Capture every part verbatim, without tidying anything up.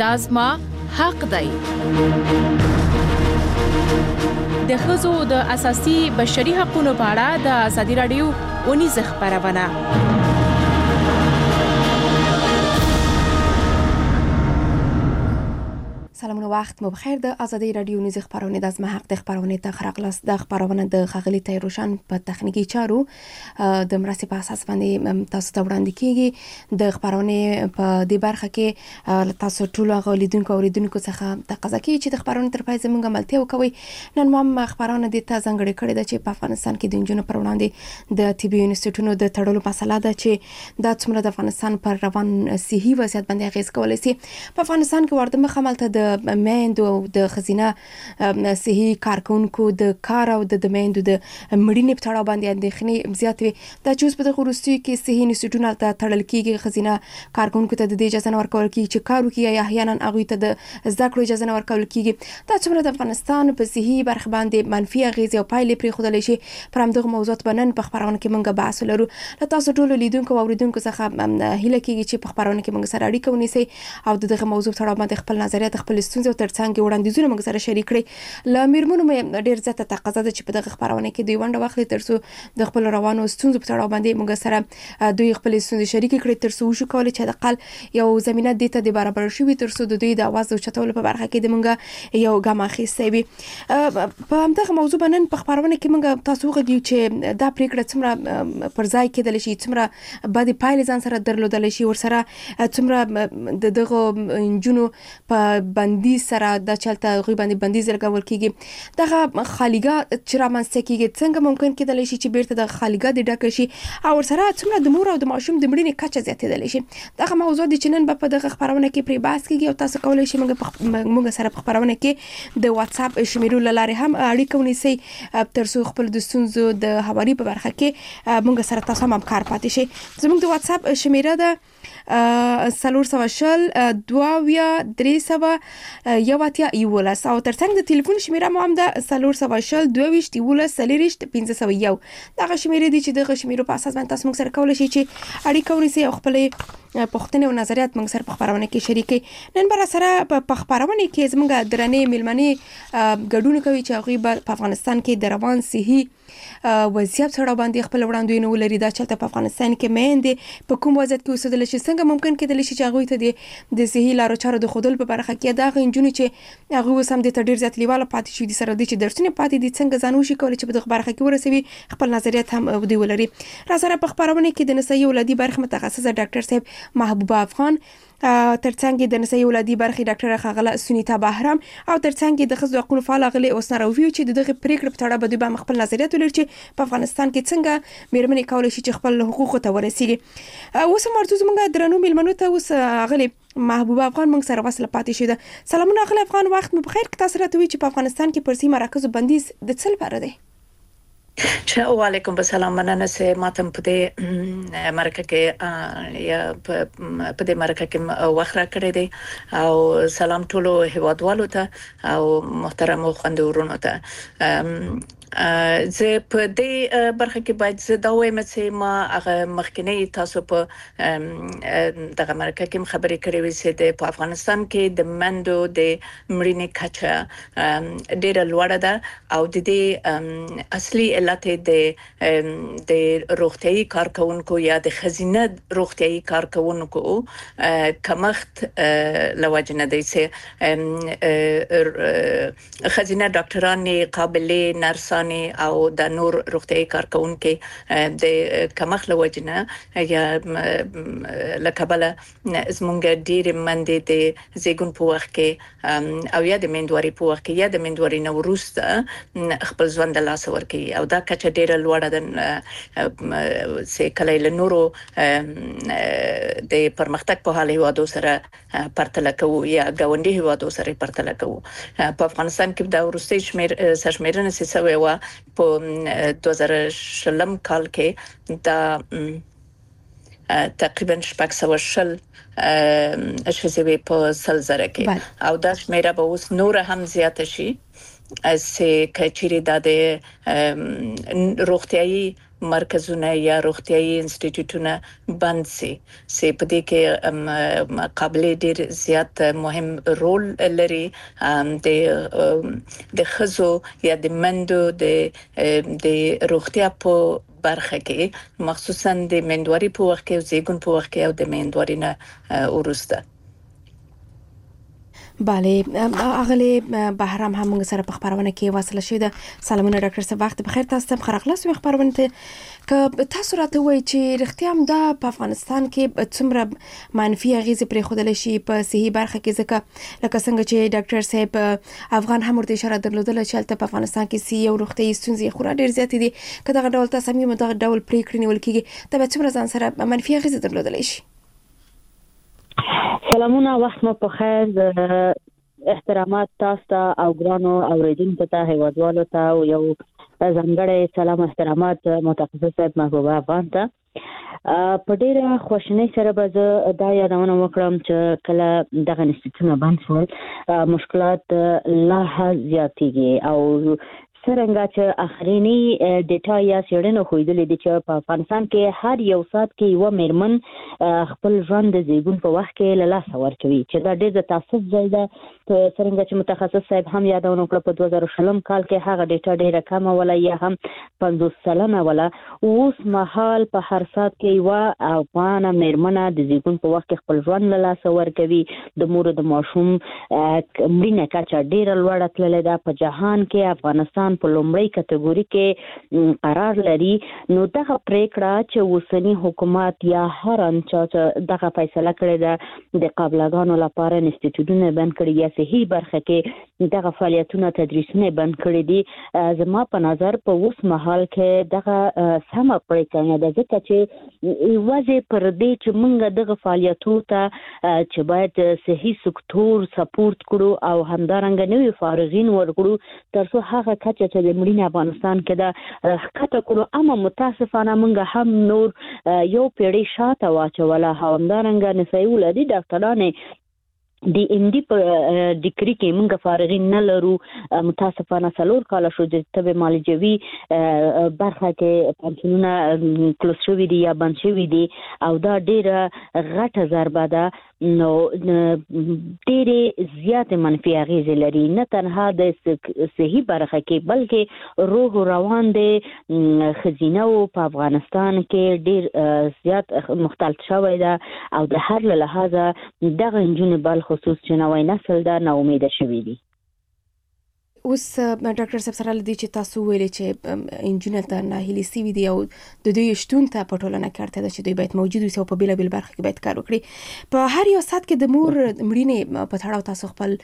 دا زما حق دی. د ښځو د اساسي بشري حقوقو په اړه د ازادي راډیو ونیزه خبرونه. سلامونه، وخت مو بخیر. د ازادي راډیو نیوز خبرونه د زما حق د خبرونه ته خراغلاس د خبرونه د خغلی تیروشان په تخنیکی چارو د مرسي په اساس باندې تاسو ته وړاندې کیږي. د خبرونه په دې برخه کې تاسو ټول غولیدونکو اوریدونکو څخه تقاضا کوي چې د خبرونه تر پای زموږ ملتیا وکوي. نن ما خبرونه د ته ځنګړې کړې ده چې په افغانستان کې د انجونو پر وړاندې د طبي انسټیټونو د تړلو مسله ده چې د څومره د افغانستان پر روان صحي وضعیت باندې اغیز کولای شي. په افغانستان کې ورته مخاملته د میندو د خزینه صحي کارکونکو د کار او د میندو د مړینې په اړه باندې اندېښنې زیاتې د چوس په خورستي کې صحي انسټیټونه ته تړل کیږي. خزینه کارکونکو ته د اجازه نه ورکول کیږي چې کار وکړي یا احیانا هغه ته د زده کړو اجازه نه ورکول کیږي. دا څومره د افغانستان په صحي برخه باندې منفي اغیز او پایلې پرې خودلې شي. پر همدغه موضوعات باندې په خبرونه کې موږ بحث لرو. تاسو ټول لیدونکو او اوریدونکو څخه هیله کیږي چې په خبرونه کې موږ سره اړیکه ونیسئ او دغه موضوع په اړه باندې خپل نظریات خپل ستونزې ترڅنګ وړاندیزونه موږ سره شریک کړئ. ل میرمنو مې ډیر زیاته تقاضا ده چې په دغه خبرونه کې دوی ونډه واخلي ترڅو د خپل روانو ستونزو په اړه باندې موږ سره دوی خپل ستونزې شریک کړي ترڅو وشو کولای چې د قل یو زمينه د ته د برابر شوي ترڅو د دوی د आवाज او چتول په برخه کې د موږ یو ګام اخیستي وي. په همدغه موضوع باندې په خبرونه کې موږ تاسو غوډیو چې دا پریکړه څومره پر ځای کېدل شي، څومره بعد پایلې ځان سره درلودل شي، ورسره څومره د دغه انجونو په بندي سره د چلته غوي باندې بندیز لګول کیږي. دغه خالیګا چې رامنځته کیږي څنګه ممکن کېدلی شي چې بیرته د خالیګا د ډک شي او سره څومره د مور او د ماشوم د مړینې کچه زیاتېدلی شي. دغه موضوع د چنن په دغه خبرونه کې پری بحث کیږي او تاسو کولای شئ موږ موږ سره په خبرونه کې د واتس اپ شمیرو لاره هم اړیکه ونیسئ ترڅو خپل د ستونزو د حوالې په برخه کې موږ سره تاسو هم کار پاتې شي. زموږ د واتس اپ شمیره ده سلور سوا شل دواویا درې سوا یو اتیا یولس او ترڅنګ د ټلیفون شمیره مو هم د سلور سوا شل دویشت یولس سلیریشت پنځه سوه یو. دغه شمیره دي چې دغه شمیرو په اساس باندې تاسو موږ سره کولای شئ چې اړیکه ونیسئ او خپل پوښتنې او نظریات موږ سره په خبرونه کې شریکئ. نن بر سره په خبرونه کې زموږ درنې ملمنې ګډون کوي چې هغه په افغانستان کې د روان صحي وضعیت سره باندې خپل وړاندوینه ولري. دا چې په افغانستان کې مېندې په کوم وضعیت کې اوسېدل شي، څنګه ممکن کېدلی شي چې هغه ته د صحي لارو چارو د خودل په برخه کې دا غنجونی چې هغه وسم د تډیر ذات لیواله پاتې شي دي سره دي چې درسونه پاتې دي څنګه ځانو شي کولای چې په دغه برخه کې ورسوي خپل نظریات هم ودی ولري. را سره په خبرونه کې د نسایي ولادي برخه متخصصه ډاکټر صاحب محبوبه افغان، ترڅنګ د نسایي ولادي برخه ډاکټر خغله سنیتا بهرام او ترڅنګ د خزو حقوقو فعال غلي اوسنروي چې دغه پریکړه په اړه بده به خپل نظریات ولري چې په افغانستان کې څنګه میرمنې کولای شي چې خپل حقوق ته ورسیږي. اوس مرتضی موږ درنو ملمنو ته اوس غلي محبوبه افغان موږ سره وصل پاتې شي ده. سلامونه غلي افغان، وخت مو بخیر. تاسو راته وی چې په افغانستان کې پرسي مراکز بندیز د څه لپاره دی؟ وعلیکم السلام. مننه چې ماتم په دې مرکه کې یا په دې مرکه کې وخت را کړی دی او سلام ټولو هیوادوالو ته او محترم خوندورونو ته. زه په دې برخه کې باید زه دا وایم چې ما هغه مخکنی تاسو په دغه مرکه کې خبرې کړې وې چې په افغانستان کې د مندو د مړینې کچه ډېره لوړه ده او د دې اصلي علت د د روغتيایي کارکونکو یا د خزینه روغتيایي کارکونکو کمښت لوجنه دی چې خزینه ډاکټران قابلیت نرسان او د نور روغتيایي کارکونکو د کمښت لوجنه یا لکبله زمونږ ډېر مندې د زیګون په وخت کې او یا د مندوري په وخت کې یا د مندوري نو وروسته خپل ژوند له لاس ورکړي او دا کچه ډېره لوړه ده چې کله له نورو د پرمختګ په حال هیوادو سره پرتله کوو یا ګاونډي هیوادو سره پرتله کوو. په افغانستان کې د وروستي شمیر سرشمیرنه سوي و په دوه زره شلم کال کې دا تقریبا شپږ سوه شل اشخاص په سل زره کې او دا شمیره به اوس نور هم زیات شي چې کچېری د روغتيایي مرکزونه یا روغتيایي انسټیټیوټونه بند سي سي په دې کې قابل ډیر زیات مهم رول لري د د خزو یا د مندو د د روغتیا په برخه کې مخصوصا د مندوري په وخت کې او زیګون په وخت کې او د مندوري نه ورسته. بله اغلی بهرام هم موږ سره په خبرونه کې واصله شوې ده. سلامونه ډاکټر صاحب، وخت بخیر. تاسو ته خرغلاس یو خبرونه ته که تاسو راته وایي چې رښتیا هم دا په افغانستان کې څومره منفي اغیزې پرې خودل شي په صحي برخه کې، ځکه لکه څنګه چې ډاکټر صاحب افغان هم ورته اشاره درلودله چې هلته په افغانستان کې صحي او روغتیایي ستونزې خورا ډېر زیاتې دي. که دغه ډول تصامیم دغه ډول پریکړې نیول کېږي دا به څومره ځان سره منفي اغیزې درلودلی شي؟ سلامونه، وخت مو په خیر. احترامات تاسو ته او ګرانو اوریدونکو ته، هیوادوالو ته او یو ځانګړی سلام احترامات متخصص صاحب محبوبه افغان ته. په ډیره خوشنۍ سره به زه دا یادونه وکړم چې کله دغه انسټیټیوټونه بند شول مشکلات لا زیاتېږي او څرنګه چې اخرینی ډیټا یا څېړنې ښودلې دي چې په افغانستان کې هر یو ساعت کې یو میرمن خپل ژوند د زیږون په وخت کې له لاسه ورکوي، چې دا ډېر د تاسف ځای ده. څرنګه چې متخصص صاحب هم یادونه وکړه په دوه زره شلم کال کې هغه ډیټا ډېره کمه ولا یا هم پنځوس سلنه ولا. اوس مهال په هر ساعت کې یو افغان میرمنه د زیږون په وخت کې خپل ژوند له لاسه ورکوي. د مور د ماشوم مړینه کچه ډېره لوړه تللې ده. په جهان کې افغانستان په لومړی کټګوري کې قرار لري. نو دغه پریکړه چې اوسنی حکومت یا هر انچا چې دغه فیصله کړې ده د قابلګانو لپاره انسټیټیوټونه بند کړي یا صحي برخه کې دغه فعالیتونه تدریسونه بند کړي دي، زما په نظر په اوس مهال کې دغه سمه پریکړه ده، ځکه چې وځي پر دې چې موږ دغه فعالیتونو ته چې باید صحي سکتور سپورټ کړو او همدارنګه نوې فارغین ورکړو ترڅو هغه کچه چې د مړینې افغانستان کې دا ښکته کړو. اما متاسفانه موږ هم نور یو پیړۍ شاته واچوله. همدارنګه نسایي ولادي ډاکټرانې د ام ډي په ډیګري کې موږ فارغین نه لرو. متاسفانه څلور کاله شو د طب معالجوي برخه کې پنسیونونه کلوز شوي دي یا بند شوي دي او دا ډېره غټه ضربه ده. نو ډېرې زیاتې منفي اغیزې لري، نه تنها د صحي برخه کې بلکې روح روان د ښځینه په افغانستان کې ډېر زیات مختلط شوی ده او د هر له لحاظه دغه نجونې بل خصوص چې نوی نسل ده نا امیده شوي دي. اوس ډاکټر صاحب سره لدی چې تاسو ویلي چې انجینر ته ناهیلي سوي دي او د دوی شتون ته په ټولنه کې اړتیا ده چې دوی باید موجود وي او په بیلابیل برخه کې باید کار وکړي. په هر یو سات کې د مور مړینې په تړاو تاسو خپل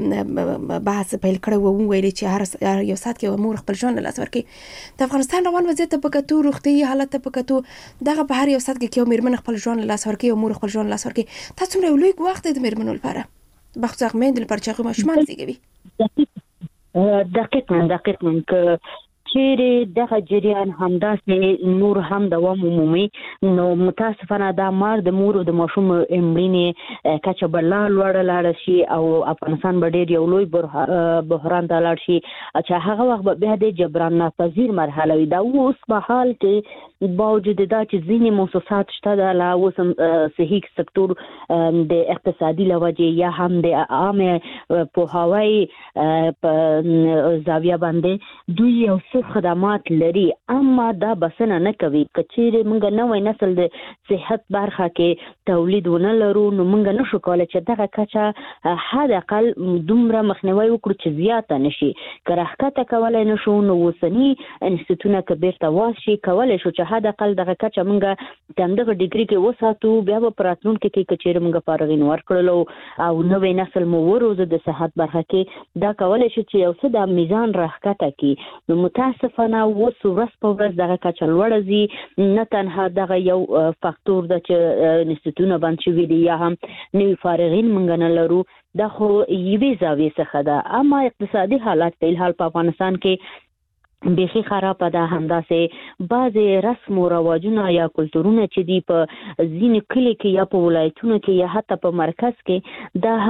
بحث پیل کړی و، ویلي چې هر یو سات کې مور خپل ژوند له لاسه ورکوي. د افغانستان روان وضعیت په کتو، روغتیایي حالت په کتو، دغه په هر یو سات کې یو میرمن خپل ژوند له لاسه ورکوي او مور خپل ژوند له لاسه ورکوي. تاسو څومره لوی وخت د میرمنو لپاره بخصوص مېندې لپاره چې هغوی ماشومان زیږوي؟ دقیقاً دقیقاً که چیرې دغه جریان همداسې نور هم دوام ومومي نو متاسفانه دا مار د مور او د ماشوم مړینې کچه به لا لوړه لاړه شي او افغانستان به ډېر یو لوی بحران ته لاړ شي چې هغه وخت به بیا د جبران ناپذیر مرحله وي. دا اوس مهال کې باوجود دا چې ځینې موسسات شته ده لا اوس هم صحي سکتور د اقتصادي له وجې یا هم د عامه پوهاوی په زاویه باندې دوی یو څه خدمات لري، اما دا بسنه نه کوي. که چیرې موږ نوی نسل د صحت برخه کې تولید ونه لرو نو موږ نشو کولی چې دغه کچه حد اقل دومره مخنیوی وکړو چې زیاته نشي. که راښکته کولی نشو نو اوسني انسټیټیوټونه که بیرته واشي کولی شو چې حد اقل دغه کچه موږ د همدغه ډیګري کې وساتو. بیا به په راتلونکي کې که چیرې موږ فارغین ورکړلو او نوی نسل مو وروزه د صحت برخه کې دا کولی شي چې یو څه د میزان راښکته کړي. نو متاسفانه اوس ورځ په ورځ دغه کچه لوړه ځي. نه تنها دغه یو فاکتور ده چې انسټیټیوټونه بند شوي دي یا هم نوي فارغین موږ نه لرو، دا خو یوې زاویې څخه ده. اما اقتصادي حالات په الحال په افغانستان کې بیخي خرابه ده. همداسې بعضې رسم و رواجونه یا کلتورونه چې دي په ځینې کلي کې یا په ولایتونو کې یا حتی په مرکز کې دا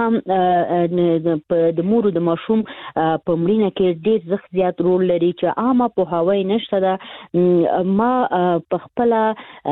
هم د مور د ماشوم په مړینه کې ډېر زښت زیات رول لري چې عامه پوهاوی نشته ده. ما په خپله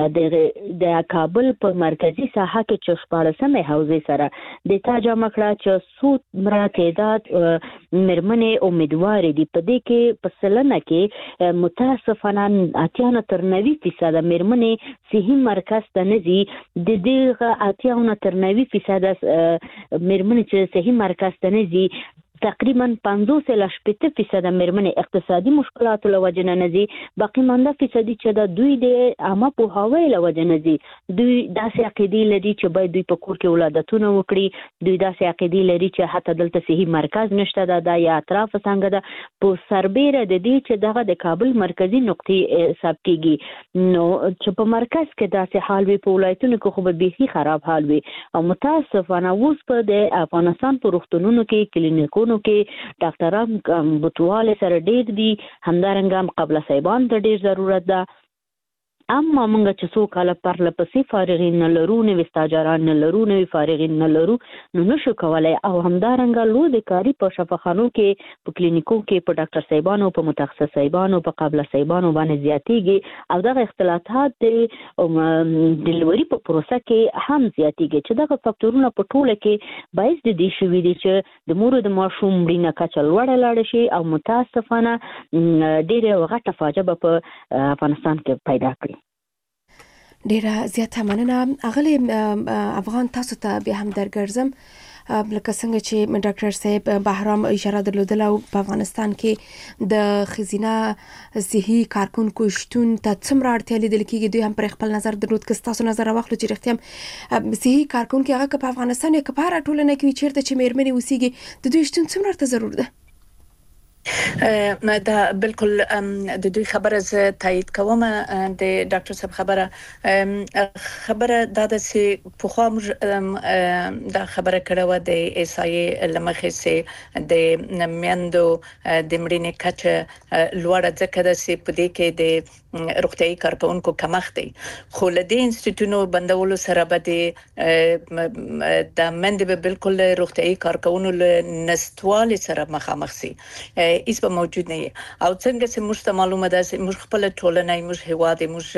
د کابل په مرکزي ساحه کې چې شپاړسمې حوزې سره ډیټا جمع کړه چې څومره تعداد مېرمنې امیدوارې دي. په دې کې په سلنه کې متاسفانه اتیا نه تر نوي فیصده مېرمنې صحي مرکز ته نه ځي. د دغه اتیا نه تر نوي فیصده مېرمنې چې صحي مرکز ته نه ځي تقریبا پنځوس الی شپېته فیصده مېرمنې اقتصادي مشکلاتو له وجې نه ځي. باقي مانده فیصدي چې د دوی د عامه پوهاوی له وجې نه ځي. دوی داسې عقیدې لري چې باید دوی په کور کې ولادتونه وکړي. دوی داسې عقیدې لري چې حتی دلته صحي مرکز نشته ده دا یا اطراف څنګه ده. په سربیره د دې چې دغه د کابل مرکزي نقطې حساب کېږي نو چې په مرکز کې داسې حال وي، په ولایتونو کې خو به بیخي خراب حال وي. او متاسفانه اوس په د افغانستان په روغتونونو کې کلینیکونو کې ډاکټران بوتواله سره ډېر دي. همدارنګه هم قبله صاحبان ته ډېر ضرورت ده. اما موږ چې څو کاله پرله پسې فارغین نه لرو، نوي سټاجران نه لرو، نوي فارغین نه لرو، نو نشو کولی. او همدارنګه لو د کاري په شفاخانو کې په کلینیکو کې په ډاکټر صاحبانو په متخصص صاحبانو په قبله صاحبانو باندې زیاتېږي او دغه اختلاطات د ډلیوري په پروسه کې هم زیاتېږي چې دغه فکتورونه په ټوله کې باعث د دې شوي دي چې د مور د ماشوم مړینه کچه لوړه لاړه شي او متاسفانه ډېره غټه فاجعه به په افغانستان کې پیدا کړي. ډیره زیاته مننه اغلی افغان. تاسو ته به هم درګرځم لکه څنګه چې ډاکټر صاحب بهرام اشاره درلودله په افغانستان کې د خزینه صحي کارکونکو شتون ته څومره اړتیا لیدل کېږي. دوی هم پر خپل نظر درلود که تاسو نظر واخلو چې رښتیا صحي کارکونکو هغه په افغانستان کې په هر ټولنه کې چیرته چې مېرمنې اوسېږي د دوی شتون څومره ته ضرور ده؟ دا بالکل د دوی خبره زه تایید کوم. د ډاکټر صاحب خبره خبره دا د سي په خو دا خبره کړو د ایسای لمخې سي د میندو د مړینې کچه لوړه ځکه د سي په دې کې د روغتيایي کارکونکو کمښت دی. خو له دې انسټیټیوټونو بندولو سره به د مند به بالکل روغتيایي کارکونکو له نستوال سره مخامخ سي. هیڅ به موجود نه او څنګه چې موږ ته معلومه ده چې موږ خپل ټولنه موږ هواد موږ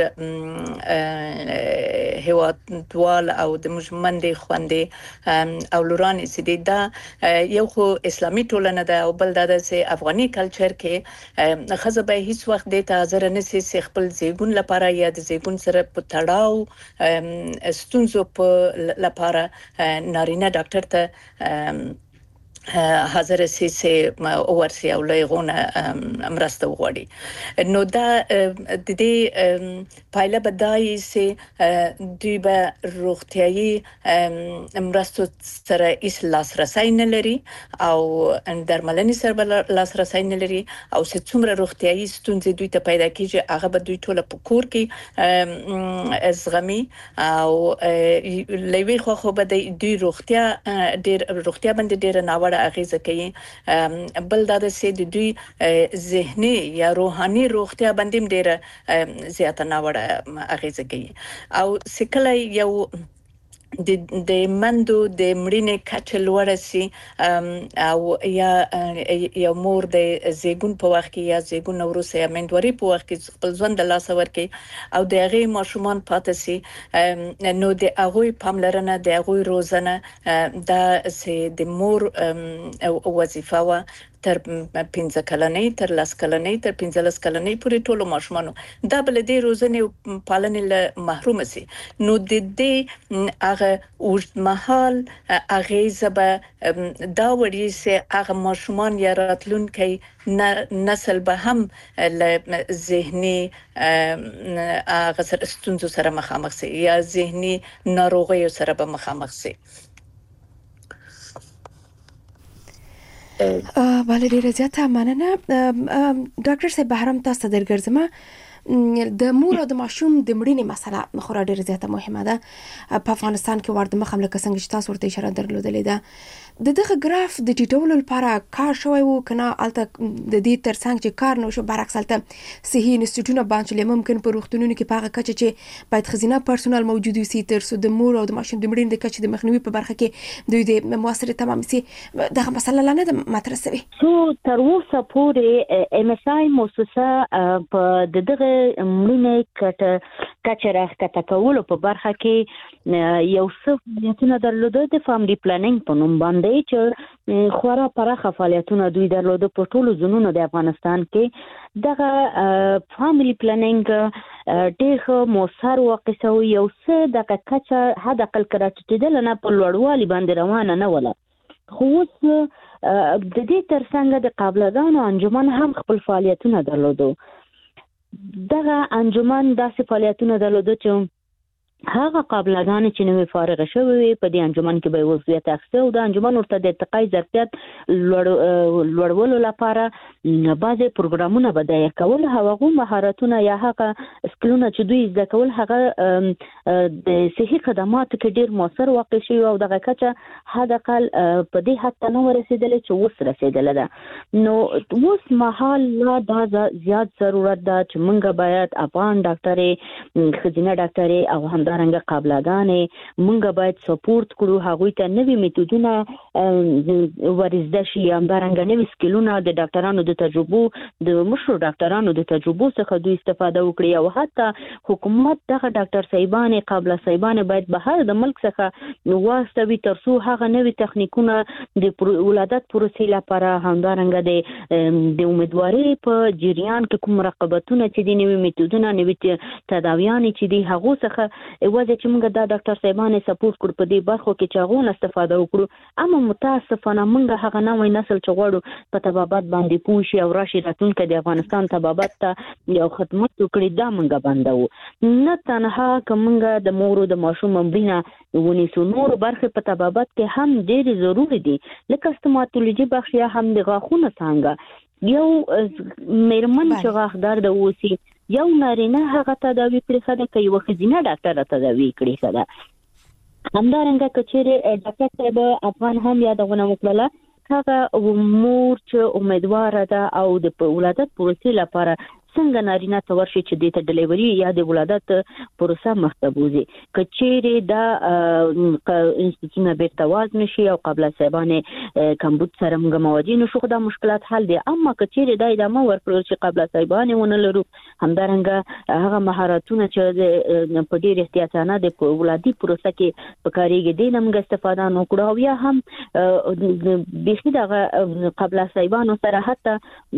هواد دوال او د موږ مندې خوندې او لوران چې دا یو خو اسلامي ټولنه ده او بل دا چې افغاني کلچر کې خزه به هیڅ وخت د تازه نسي خپل زیګون لپاره یا د زیګون سره په تړاو ستونزو په لپاره نارینه ډاکټر ته حاضر سي سي اورسي او لغونه مرسته وغوړي. نو دا د دې پایله بدای سي دوی به روغتيایي مرستو سره هیڅ لاسرسي نه لري او درملنې سره لاسرسي نه لري او چې څومره روغتيایي ستونزې دوی ته پیدا کیږي هغه به دوی ټول په کور کې زغمي او لوي خو خو به دوی روغتیا ډېر روغتیا باندې ډېر ناوړه اغیزه کوي. بل دا د سې د دوی ذهني یا روحاني روغتیا باندې ډېر زیاته ناوړه اغیزه کوي او سکله یو د د مندو د مړینې کچه لوړه سي او یا یو مور د زیګون په وخت کې یا زیګون وروسته یا مندوري په وخت کې خپل ژوند د لاس ورکي او د هغه ماشومان پاتې سي نو د هغه پاملرنه د هغه روزنه دا سي د مور وظیفه وا تر پنځه کلنې تر لاس کلنې تر پنځه لاس کلنې پورې ټولو ماشومانو دا بل دې روزنې پالنې له محروم سي. نو د دې هغه اوږدمهال هغه زبه دا وړي سي هغه ماشومان یا راتلونکي نسل به هم له ذهني هغه سره ستونزو سره مخامخ سي یا ذهني ناروغیو سره به مخامخ سي. بله ډیره زیاته مننه ډاکټر صاحب بهرام تاسو درګرځم د مور او د ماشوم د مړینې مسله خورا ډیره زیاته مهمه ده په افغانستان کې. ورته مخ هم لکه څنګه چې تاسو ورته اشاره درلودلې ده د دغه ګراف د ټیټولو لپاره کار شوی وو کنه الته د دې ترڅنګ چې کار نو شو برعکس الته صحي انسټیټیوټونه باندې ممکن په روغتونونو کې پاغه کچ چې باید خزینه پرسونل موجود وي تر څو د مور او د ماشوم د مړینې د کچ د مخنیوي په برخه کې دوی د موثر تمام سي دغه مسله لا نه مطرح شوی. سو تر اوسه پورې ام اس آی موسسه په دغه مړینې کټ کچره کټ کولو په برخه کې یو څه فعالیتونه درلوده د فاملی پلانینګ په نوم باندې چې خورا پراخه فعالیتونه دوی درلوده په ټولو ځونونو د افغانستان کې. دغه فاملی پلانینګ ډېر موثر واقع شو یو څه د کچه حد اقل کراچېدل نه په لوړوالي باندې روانه نه وله. خو اوس د دې ترڅنګ د قابلګانو انجمن هم خپل فعالیتونه درلوده. دغه انجمن داسې فعالیتونه درلوده چې هغه قابلګان چې نوې فارغ شوی وي په دې انجمن کې به وضعیت اخیسته او د انجمن ورته د ارتقای ظرفیت لوړولو لپاره بعضې پروګرامونه به د کول هغه مهارتونه یا هغه سکلونه چې دوی زده کول هغه د صحي خدماتو کې ډیر موثر واقع شوي او دغه کچه حد اقل په دې حد ته نه ورسېدلې چې اوس رسېدلې ده. نو اوس مهال لا دا زیات ضرورت ده چې موږ باید افغان ډاکټرې ښځینه ډاکټرې او هم همدارنګه قابلګانې مونږ باید سپورټ کړو هغوی ته نوي میتودونه ورزده شي همدارنګه نوي سکلونه د ډاکټرانو د تجربو د مشهور ډاکټرانو د تجربو څخه دوی استفاده وکړي او حتی حکومت دغه ډاکټر صاحبانې قابله صاحبانې باید بهر د ملک څخه واستوي تر څو هغه نوي تخنیکونه د ولادت پروسې لپاره همدارنګه د د امیدوارۍ په جریان کې کوم رقابتونه چې دي نوي میتودونه نوي تداویانې چې دي هغو څخه وځي چې موږ دا ډاکټر صاحبانې سپورټ کړو په دې برخو کې چې هغه استفاده وکړو. اما متاسفانه موږ هغه نوې نسل چې غواړو په طبابت باندې پوه شي او راشي راتلونکي د افغانستان طبابت ته یو خدمت وکړي دا موږ بندوو. نه تنها که موږ د مور او د ماشوم مړینه ونیسو نور برخې په طبابت کې هم ډېرې ضروري دي لکه ستوماتولوژي بخش یا هم د غاښونو څانګه یو میرمن چې غاښ درد اوسي یو نارینه هغه تداوی کړی ښه ده که یوه ښځینه ډاکټره تداوی کړی ښه ده. همدارنګه که چیرې ډاکټر صاحب افغان هم یادونه وکړله هغه مور چې امیدواره ده او د ولادت پروسې لپاره څنګه نارینه ته ورشي چې د ته ډلیوري یا د ولادت پروسه مخته بوزي که چیرې دا انستیتیوټونه بیرته واز نشي او قابله صاحبانې کمبود سره موږ مواجه نشو خو دا مشکلات حل دي. اما که چیرې دا ادامه ورکړل چې قابله صاحبانې ونه لرو همدارنګه هغه مهارتونه چې په ډېر احتیاطانه د ولادي پروسه کې پکارېږي دې نه موږ استفاده نه کړو او یا هم بیخي دغه قابله صاحبانو سره حتی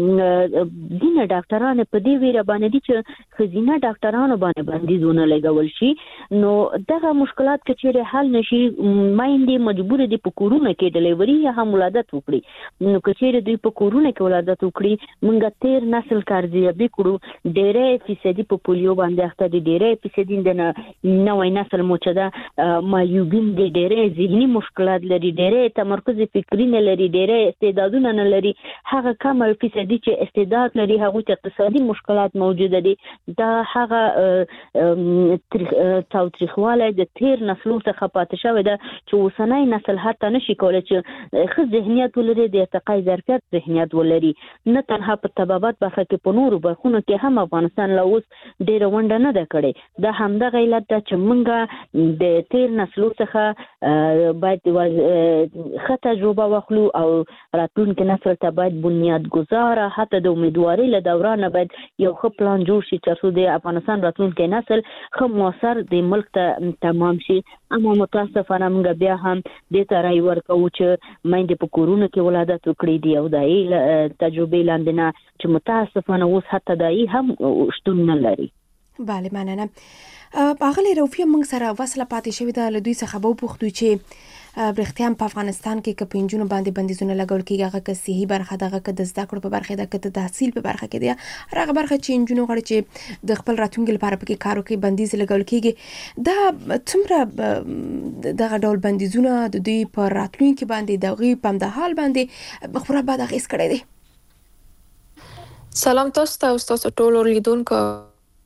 ځینې ډاکټران په دې ویره باندې دي چې ښځینه ډاکټرانو باندې بندیزونه لګول شي. نو دغه مشکلات که چیرې حل نشي میندې مجبور دي په کورونو کې ډلیوري یا هم ولادت وکړي. نو که چیرې دوی په کورونو کې ولادت وکړي موږ تیر نسل کارزیابي کړو ډېری فیصدي په پولیو باندې اخته دي ډېری فیصدي د نوی نسل مو چې ده مایوبین دي ډېری ذهني مشکلات لري ډېری تمرکز فکري نه لري ډېری استعدادونه نه لري هغه کم فیصدي چې استعداد لري هغوی ته اقتصادي مشکلات موجوده دي. دا هغه تاوتریخوالی د تیر نسلو څخه پاتې شوی ده چې اوسنی نسل حتی نشي کولی چې ښه ذهنیت ولري د ارتقای ظرفیت ذهنیت ولري. نه تنها په طبابت برخه کې په نورو برخونو کې هم افغانستان لا اوس ډېره ونډه نه ده کړې. دا همدغه علت ده چې موږ د تیر نسلو څخه باید ښه تجربه واخلو او راتلونکي نسل ته باید بنیادګذاره حتی د امیدوارۍ له دورانه باید یو ښه پلان جوړ شي تر څو د افغانستان راتلونکی نسل ښه موثر د ملک ته تمام شي. اما متاسفانه موږ بیا هم دې ته رای ورکوو چې میندې په کورونو کې ولادت وکړي دي او دایي تجربې لاندې نه چې متاسفانه اوس حتی دایي هم شتون نه لري. بله مننه. اغلی روفیه موږ سره وصله پاتې شوې ده له دوی څخه به وپوښتو چې برختیا په افغانستان کې که په نجونو باندې بندیزونه لګول کېږي هغه که صحي برخه دغه که د زده کړو په برخه ده که د تحصیل په برخه کې دی هر هغه برخه چې نجونو غواړي چې د خپل راتلونکي لپاره پکې کار وکړي بندیز لګول کېږي دا څومره دغه ډول بندیزونه د دوی په راتلونکي باندې د هغوی په همدا حال باندې خورا بد اغېز کړی دی. سلام تاسو ته او ستاسو ټولو لیدونکو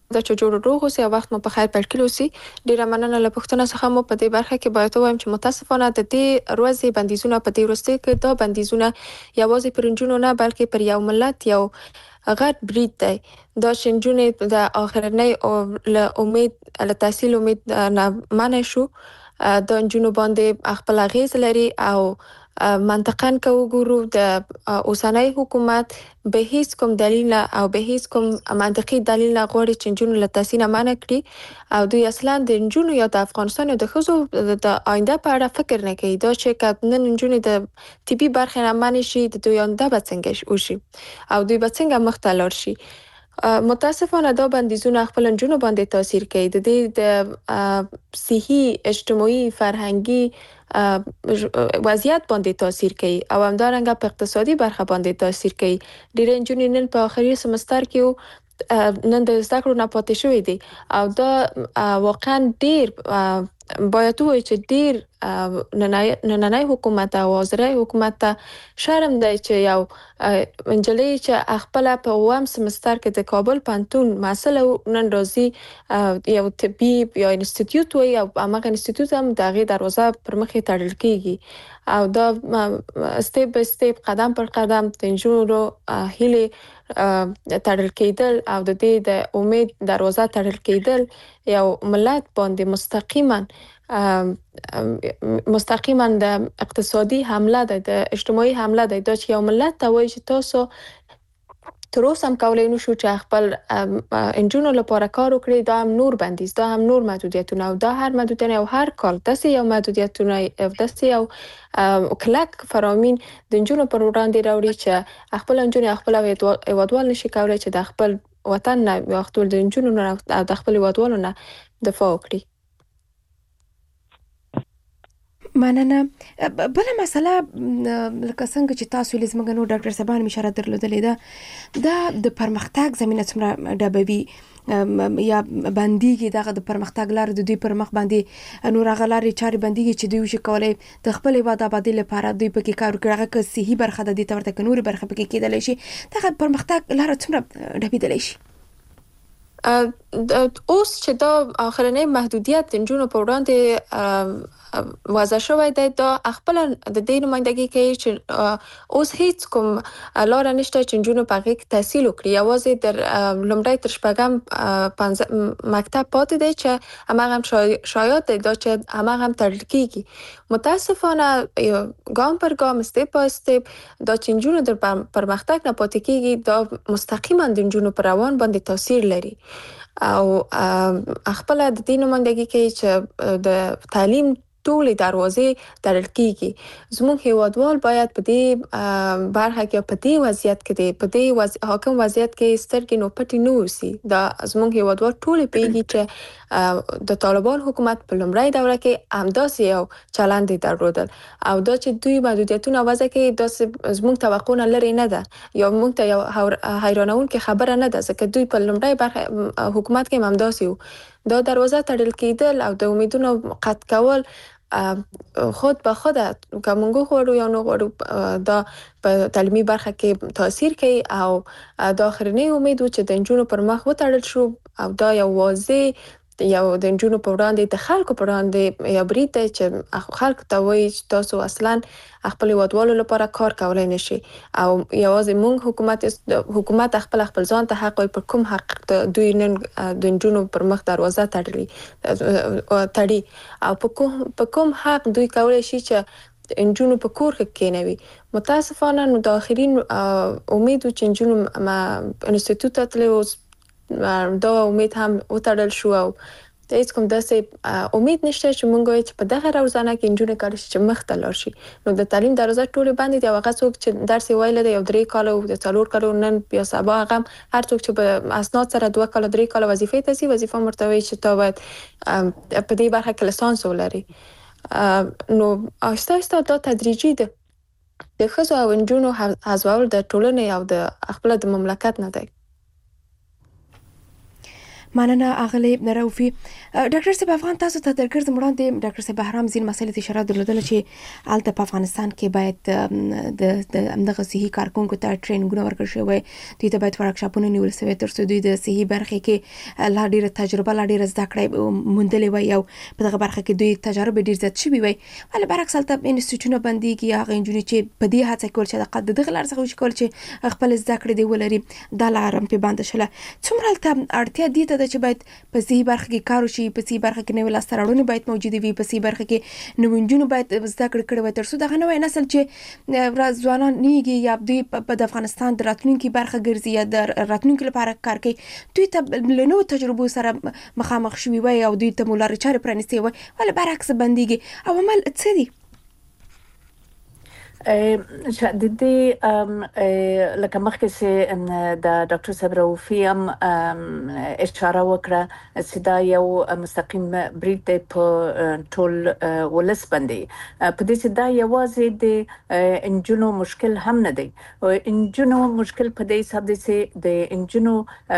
دا چې جوړ روغ اوسئ او وخت مو په خیر پیل کړی اوسئ. ډیره مننه له پوښتنه څخه مو په دې برخه کې باید ووایم چې متاسفانه د دې ورځې بندیزونه په دې وروستیو کې دا بندیزونه یوازې پر نجونو نه بلکې پر یو ملت یو غټ برید دی. دا چې نجونې د آخرنۍ او له امید له تحصیل امید نه منع شو، دا نجونو باندې خپل اغیز لري او منطقاً که وګورو د اوسنۍ حکومت به هیڅ کوم دلیل او به هیڅ کوم منطقي دلیل نه غواړي چې نجونو له تحصیل منع کړي او دوی اصلاً د نجونو یا د افغانستان د ښځو د آینده په اړه فکر نه کوي. دا چې که نن نجونې د طبي برخې نه منع شي د دوی آینده به څنګه وشي او دوی به څنګه مخته لاړ شي. متاسفانه دا بندیزونه خپل نجونو باندې تاثیر کوي. د دې د صحي، اجتماعي، فرهنګي وضعیت باندې تاثیر کوي او همدارنګه په اقتصادي برخه باندې تاثیر کوي. ډېر نجونې نن په آخري سمستر کې نن د زده کړو نه پاتې شوې دي او دا واقعا ډېر باید ووایي چې ډېر نننی حکومت او حاضرۍ حکومت ته شرم دی چې یو نجلۍ چې خپله په اووم سمستر کې د کابل پوهنتون محصله نن راځي یو طبي یا انسټیټیوټ وي او هماغه انسټیټیوټ هم د هغې دروازه پر مخ یې تړل کېږي او دا سټیپ بای سټیپ قدم پر قدم د نجونو هیلې تړل کېدل او د دې د امید دروازه تړل کېدل یو ملت باندې مستقیما مستقیما د اقتصادي حمله ده، د اجتماعي حمله ده. دا چې یو ملت ته وایي چې تاسو تر اوسه هم کولی نشو چې خپل نجونو لپاره کار وکړي، دا هم نور بندیز، دا هم نور محدودیتونه او دا هر محدودیتونه او هر کال داسې یو محدودیتونه داسې یو کلک فرامین د نجونو پر وړاندې راوړي چې خپل نجونې خپل هیوادوال نشي کولی چې د خپل وطن نه یا خپل د نجونو نه او د خپل هیوادوالو نه دفاع وکړي. مننه. بله مسله لکه څنګه چې تاسو یې زموږ نور ډاکټر صاحبان اشاره درلودلې ده دا د پرمختګ زمینه څومره ډبوي یا بندیږي دغه د پرمختګ لار د دوی پر مخ باندې نور هغه لارې چارې بندیږي چې دوی وشي کولی د خپل هیواد آبادۍ لپاره دوی پکې کار وکړي. هغه که صحي برخه د دې ته ورته که نورې برخه پکې کېدلی شي دغه پرمختګ لاره څومره ډبېدلی شي؟ اوس چې دا آخرنۍ محدودیت د نجونو په وړاندې وضع شوی دی دا خپل د دې نمایندګي کوي چې اوس هیڅ کوم لاره نشته چې نجونو په هغې کې تحصیل وکړي. یوازې در لومړی تر شپږم مکتب پاتې دی چې هماغه هم شایعات دی دا چې هماغه هم تړل کېږي. متاسفانه ګام پر ګام سټیپ بای سټیپ دا چې نجونو در پرمختګ نه پاتې کېږي دا مستقیما د نجونو پر روان باندې تاثیر لري او خپل د دې نمایندګي کوي چې د تعلیم ټولې دروازې تړل کېږي. زموږ هیوادوال باید په دې برخه کې په دې وضعیت کې دی په دې وض... حاکم وضعیت کې سترګې نو پټې نه اوسي. دا زموږ هیوادوال ټولې پوهېږي چې د طالبان حکومت په لومړۍ دوره کې همداسې یو چلند یې درلودل او دا چې دوی محدودیتونه وضع کوي داسې زموږ توقع نه لرې نه ده یا موږ ته یو حیرانوونکې خبره نه ده ځکه دوی په لومړۍ برخه حکومت کې هم همداسې وو. دا دروازه تړل کېدل او د امیدونو قطع کول خود به خود که موږ غواړو یا نه غواړو دا په تعلیمي برخه کې تاثیر کوي او دا آخرنی امید و چې د نجونو پر مخ وتړل شو او دا یو واضح یو د نجونو په وړاندې د خلکو په وړاندې یو برید دی چې خلکو ته وایي چې تاسو اصلاً خپل هیوادوالو لپاره کار کولی نشي او یوازې موږ حکومت حکومت خپل خپل ځان ته حق وایي پر کوم حق دوی نن د نجونو پر مخ دروازه تړلي تړي او په کوم په کوم حق دوی کولی شي چې نجونو په کور کې کېنوي. متاسفانه نو د آخرین امید و چې نجونو انسټیټیوټ ته تللی اوس دا امید هم وتړل شو او هیڅ کوم داسې امید نشته چې موږ وایو چې په دغه روزانه کې نجونې کولی شي چې مخته لاړ شي. نو د تعلیم دروازه ټولې بندې دي او هغه څوک چې درس یې ویلی دی یو درې کاله او د څلور کالو نن بیا سبا هغه هم هر څوک چې په اسناد سره دوه کاله درې کاله وظیفې ته ځي وظیفه هم ورته وایي چې تا باید په دې برخه کې لیسانس ولري. نو آهسته آهسته دا تدریجي ده. د ښځو او نجونو حذفول د ټولنې او د خپله د مملکت نه دی. مننه اغلی نروفي ډاکټر صاحب افغان تاسو ته درګرځ مړاندې ډاکټر صاحب بهرام زین مسلې ته اشاره درلودل چې الته په افغانستان کې باید د د امدغه صحي کارکونکو ته ټرینینګونه ورکړل شي وي دوی ته باید ورکشاپونه نیول شي تر څو دوی د صحي برخه کې لا ډیره تجربه لا ډیره زده کړې موندلې وي او په دغه برخه کې دوی تجربه ډیر زیات شوي وي ول برعکس الته انسټیټیوټونه بنديږي هغه انجونی چې په دې هڅه کول چې د دغه لار څخه وشي کول چې خپل زده کړې دی ولري د لارم په باندې شله څومره الته اړتیا دي ته چې باید په صحي برخه کې کار وشي په صحي برخه کې نوې لاستراړونه باید موجود وي په صحي برخه کې نوونجونو باید زده کړې کړي وي تر څو دغه نوې نسل چې ځوانان نیږي یا دوی په افغانستان د راتلونکي برخه ګرځي یا د راتلونکي لپاره کار کوي دوی ته له نوو تجربو سره مخامخ شوي وي او دوی ته مولار چارې پرانیستي وي ول برعکس بنديږي او عمل څه دي د دې لکه مخکې چې د ډاکټر صاحب رؤفي هم اشاره وکړه چې دا یو مستقیم برید دی په ټول ولس باندې په دې چې دا یوازې د انجونو مشکل هم نه دی انجونو مشکل په دې حساب دی چې د انجونو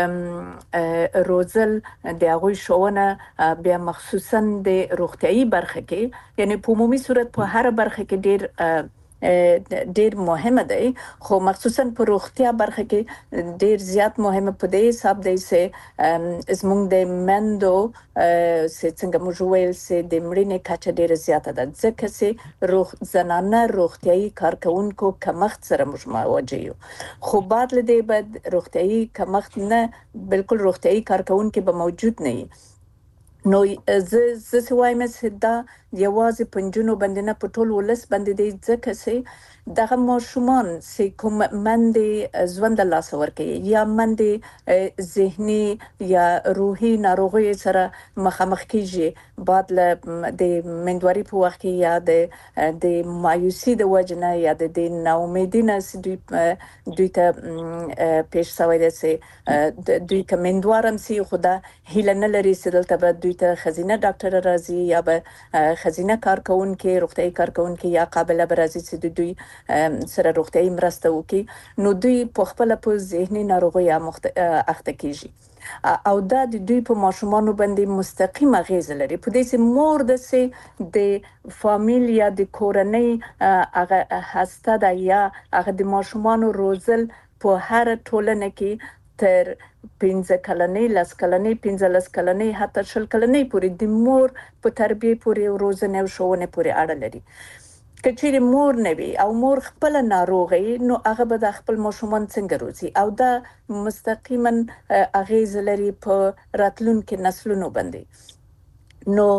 روزل د هغوی ښوونه بیا مخصوصا د روغتیايي برخه کې یعنی په عمومي صورت په هر برخه کې ډیر ډیر مهمه دی خو مخصوصا په روغتیا برخه کې ډیر زیات مهمه په دې حساب دی چې زموږ د مندو چې څنګه موږ ویل چې د مړینې کچه ډیره زیاته ده ځکه چې روغ زنانه روغتیايي کارکونکو کمښت سره موږ مواجه یو خو بعد له دې بعد روغتیايي کمښت نه بالکل روغتیايي کارکونکو به موجود نه وي نو ز ز سوایم چې دا یوازې پنځونو باندې نه په ټول ولس باندې دی ځکه چې دغه ماشومان چې کوم مندې ژوند لاس ورکوي یا مندې ذهني یا روحي ناروغي سره مخامخ کیږي بعد له د مندواري په وخت کې یا د د مایوسي د وجنه یا د نا امیدي نه دوی دوی ته پیښ شوی دی چې دوی کومندوارم سي خدا هیله نه لري چې دلته به دوی ته خزینه ډاکټر راځي یا به خزینه کارکونکو روغتیايي کارکونکو یا قابلیت برازي چې دوی سره روغتیايي مرسته وکړي نو دوی په خپل په ذهني ناروغي اخته کیږي او دا د دوی په ماشومانو باندې مستقیم اغیز لري په دې چې مور د سي د فامیل یا د کورنۍ هغه هسته ده یا هغه د ماشومانو روزل په هر ټولنه کې تر پنځه کلنې لاس کلنې پنځه لاس کلنې حتی شل کلنې پورې د مور په تربیه پورې روزنه او ښوونه پورې اړه لري کچېره مور نه وي او مور خپل ناروغي نو هغه به د خپل ماشومان څنګه روزي او دا مستقیما اغیز لري په راتلونکو نسلونو باندې نو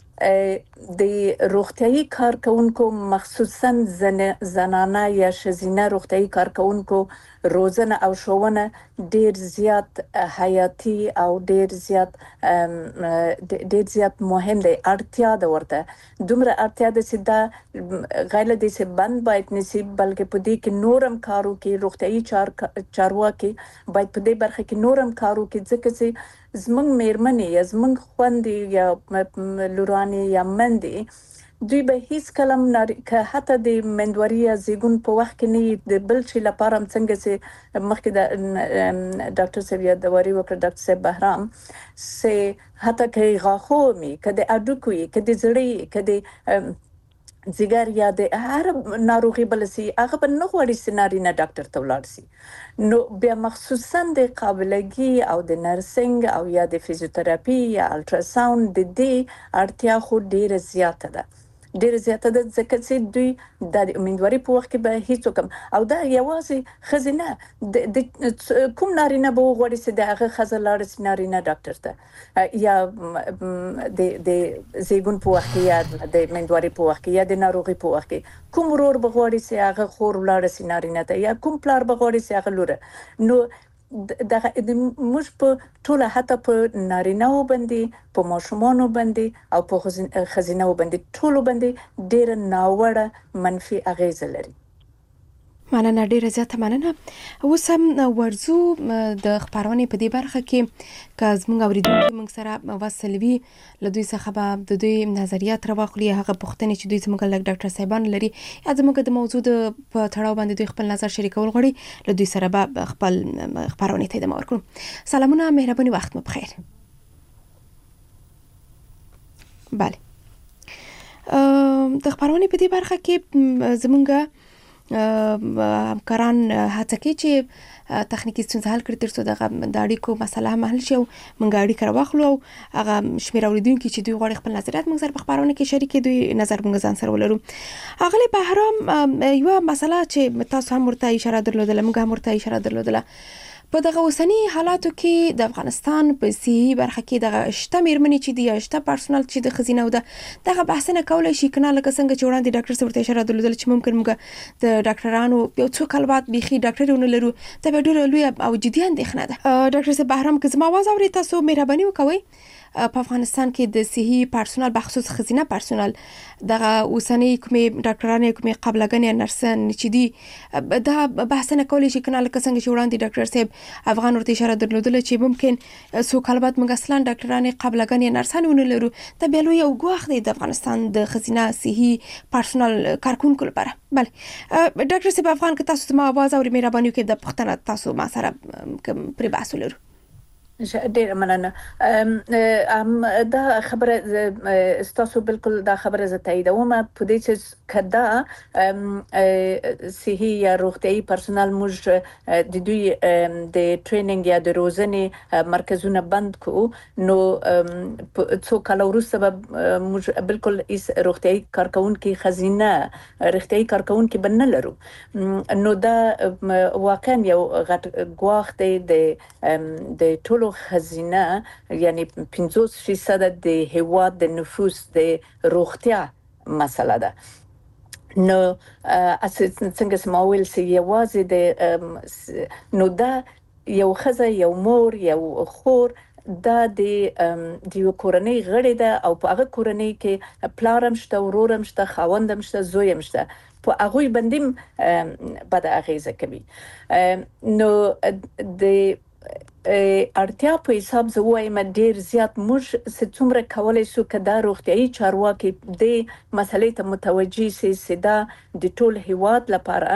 د روغتیايي کارکونکو مخصوصا زنانه یا شزینه روغتیايي کارکونکو روزنه او ښوونه ډیر زیات حیاتي او ډیر زیات ډیر زیات مهم دی اړتیا ده ورته دومره اړتیا ده چې دا غیر د څه بند باید نسی بلکې په دې کې نورم کارو کې روغتیايي چار چارواکي باید په دې برخه کې نورم کارو کې ځکه چې زمنګ میرمنې یا زمنګ خوندې یا لورانی یا مندې دوی به هیڅ کلم ناری که حتی د مندواري یا زیګون په وخت کې نه د بل شي لپاره څنګه چې مخکې د ډاکټر صاحب یادواري وکړ ډاکټر صاحب بهرام سه حتی که غاخو می که د اډوکو که د زړی که د زیګر یا د هر ناروغي بلسي هغه په نه غوړي سيناري نه ډاکټر ته ولاړ سي نو بیا مخصوصا د قابلګي او د نرسنګ او یا د فزیوتراپي یا الټراساوند د دې اړتیا خو ډیره زیاته ده ډیره زیاته ده ځکه چې دوی د امیدواري په وخت کې به هیڅ کوم او دا یوازې خزینه د کوم نارینه به غوړي چې د هغه خزه لاړ سي نارینه ډاکټر ته یا د د زیګون په وخت کې یا د امیدواري په وخت کې یا د ناروغي په وخت کې کوم ورور به غوړي چې هغه خور لاړ سي نارینه ته یا کوم پلار به غوړي چې هغه لور نو دغه د موږ په ټوله حتی په نارینه‌و باندې په ماشومانو باندې او په خزینه‌و باندې ټولو باندې ډېر ناوړه منفي اغیز لري مننه ډیره زیاته مننه اوس هم ورزو د خبرونه په دې برخه کې که زموږ اوریدونکو موږ سره وسلوي له دوی څخه به د دوی نظریات راوخلي هغه پوښتنې چې دوی زموږ له ډاکټر صاحبان لري یا زموږ د موضوع په تړاو باندې دوی خپل نظر شریکول غواړي له دوی سره به خپل خبرونه ته ادامه ورکړو سلامونه مهرباني وخت مو بخیر بله د خبرونه په دې برخه کې زمونږ همکاران هڅه کوي چې تخنیکی ستونزې حل کړي ترڅو د اړیکو مسله حل شي او موږ اړیکه راوخلو او هغه شمیر اوریدونکو چې دوی غواړي خپل نظریات موږ سره په خبرونه کې شریک کړي دوی نظر موږ ځان سره ولرو. اغلی بهرام یو مسله چې تاسو هم ورته اشاره درلودله موږ هم ورته اشاره درلودله په دغه اوسنی حالاتو کې د افغانستان په صحي برخه کې د شته میرمنې چې دی شته پرسونل چې د خزینه او دغه بحثونه کولای شي کنه لکه څنګه چې وړاندې ډاکټر څه ورته اشاره درلودل چې ممکن موږ د ډاکټرانو یو څو کلمات بيخي ډاکټرونه لرو دا به ډېر لوی او جدي اندېښنه ده. ډاکټر صاحب بهرام که زما आवाज اوري تاسو مهرباني وکوئ په افغانستان کې د صحي پرسونل بخصوص خزینه پرسونل دغه اوسنی کومې ډاکټرانو کومې قبلګنې نرسان چې دي دا بحثونه کولی شي کنه لکه څنګه چې وړاندې ډاکټر صاحب افغان ورته اشاره درلودله چې ممکن سو کلمات موږ اصلا ډاکټرانو قبلګنې نرسان ونه لرو ته بیا لوی یو ګواښ دی د افغانستان د خزینه صحي پرسونل کارکونکو لپاره. بله ډاکټر صاحب افغان که تاسو ما आवाज اوري مهرباني وکړئ د پښتنه تاسو ما سره پر بحث ولرو. ډېر مننه. ام دا خبره استاسو بالکل دا خبره زه تاییدوم په دې چې کدا صحي یا روغتيایي پرسونل موږ د دوی د ټریننګ یا د روزنې مرکزونه بند کو نو څو کال وروسته موږ بالکل هیڅ روغتيایي کارکونکو خزینه روغتيایي کارکونکو بنه لرو نو دا واقعا یو غټ ګواښ دی د د ټولو خزینه یعنی پنځوس فیصد د هیواد د نفوس د روغتیا مسله ده. نو څنګه سماویل سي یوازې د نو دا یو خزه یو مور یو خور دا د دیو کورنۍ غړي ده او په هغه کورنۍ کې پلارم شته ورورم شته خاوندم شته زویم شته په هغه باندې بد اغیزه کوي. نو د اړتیا په حساب زه وایم ډیر زیات موږ څومره کولای شو کدا روغتيایي چارواکي د مسلې ته متوجي سي سدا د ټول هیواد لپاره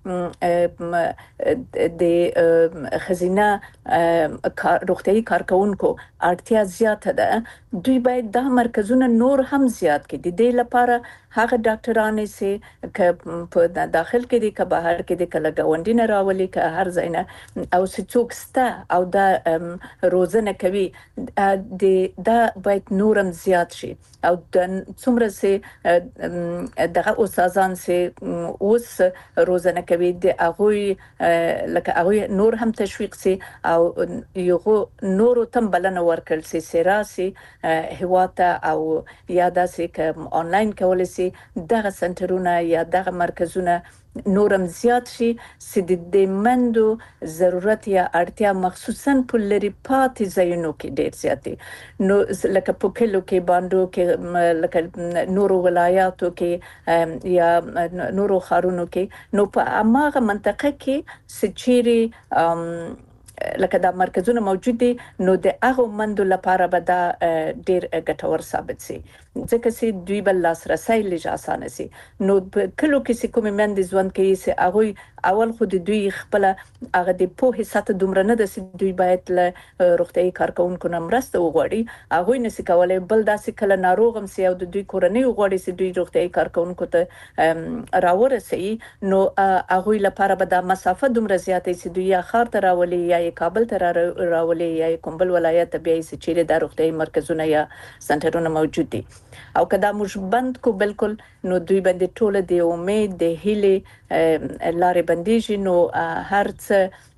د خزینه روغتيایي کارکونکو اړتیا زیاته ده. دوی باید د مرکزونه نور هم زیات کړي د دې لپاره هغه ډاکټرانه سي ک په داخل کې دي ک بهر کې دي کله غونډینه راولي ک هر ځای نه او څوکستا او دا روزنه کوي د دا باید نورم زیات شي او د څومره سي دغه استادان سي اوس روزنه کوي د هغه لکه هغه نور هم تشویق سي او یو نور تم بلنه ورکړل سي سراسي هواته او یاده سي ک آنلاین کول سي دغه سنټرونه یا دغه مرکزونه نورم زیات شي چې د مندو ضرورت یا اړتیا مخصوصا په لري پاتې ځایونو کې ډېر زیاتې نو لکه په کلو کې باندې کې لکه نورو ولایاتو کې یا نورو خارونو کې نو په اماغه منطقه کې سچيري لکه دا مرکزونه موجود دي نو د هغه مندو لپاره به دا ډیر ګټور ثابت شي ځکه چې دوی بل لاسرسي لږ اسانه شي نو کلو کې چې کوم مند ځوان کې چې هغه اول خو د دوی خپل هغه د پوهې ساته دومره نه د دوی باید له روغتيایي کارکونکو نمرسته وغوړي هغه نه سي کولای بل داسې کله ناروغم سي او د دوی کورنۍ وغوړي چې دوی روغتيایي کارکونکو ته راورسي نو هغه لپاره به د مسافه دومره زیاتې چې دوی یا خار ته راولي یا کابل ته راولي یا کومبل ولایت ته بیا چې چیرې د روغتيایي مرکزونه یا سنټرونه موجود دي او کدا موږ بند کو بالکل نو دوی باندې ټول د امید د هیله لارې بندیږي نو هر څه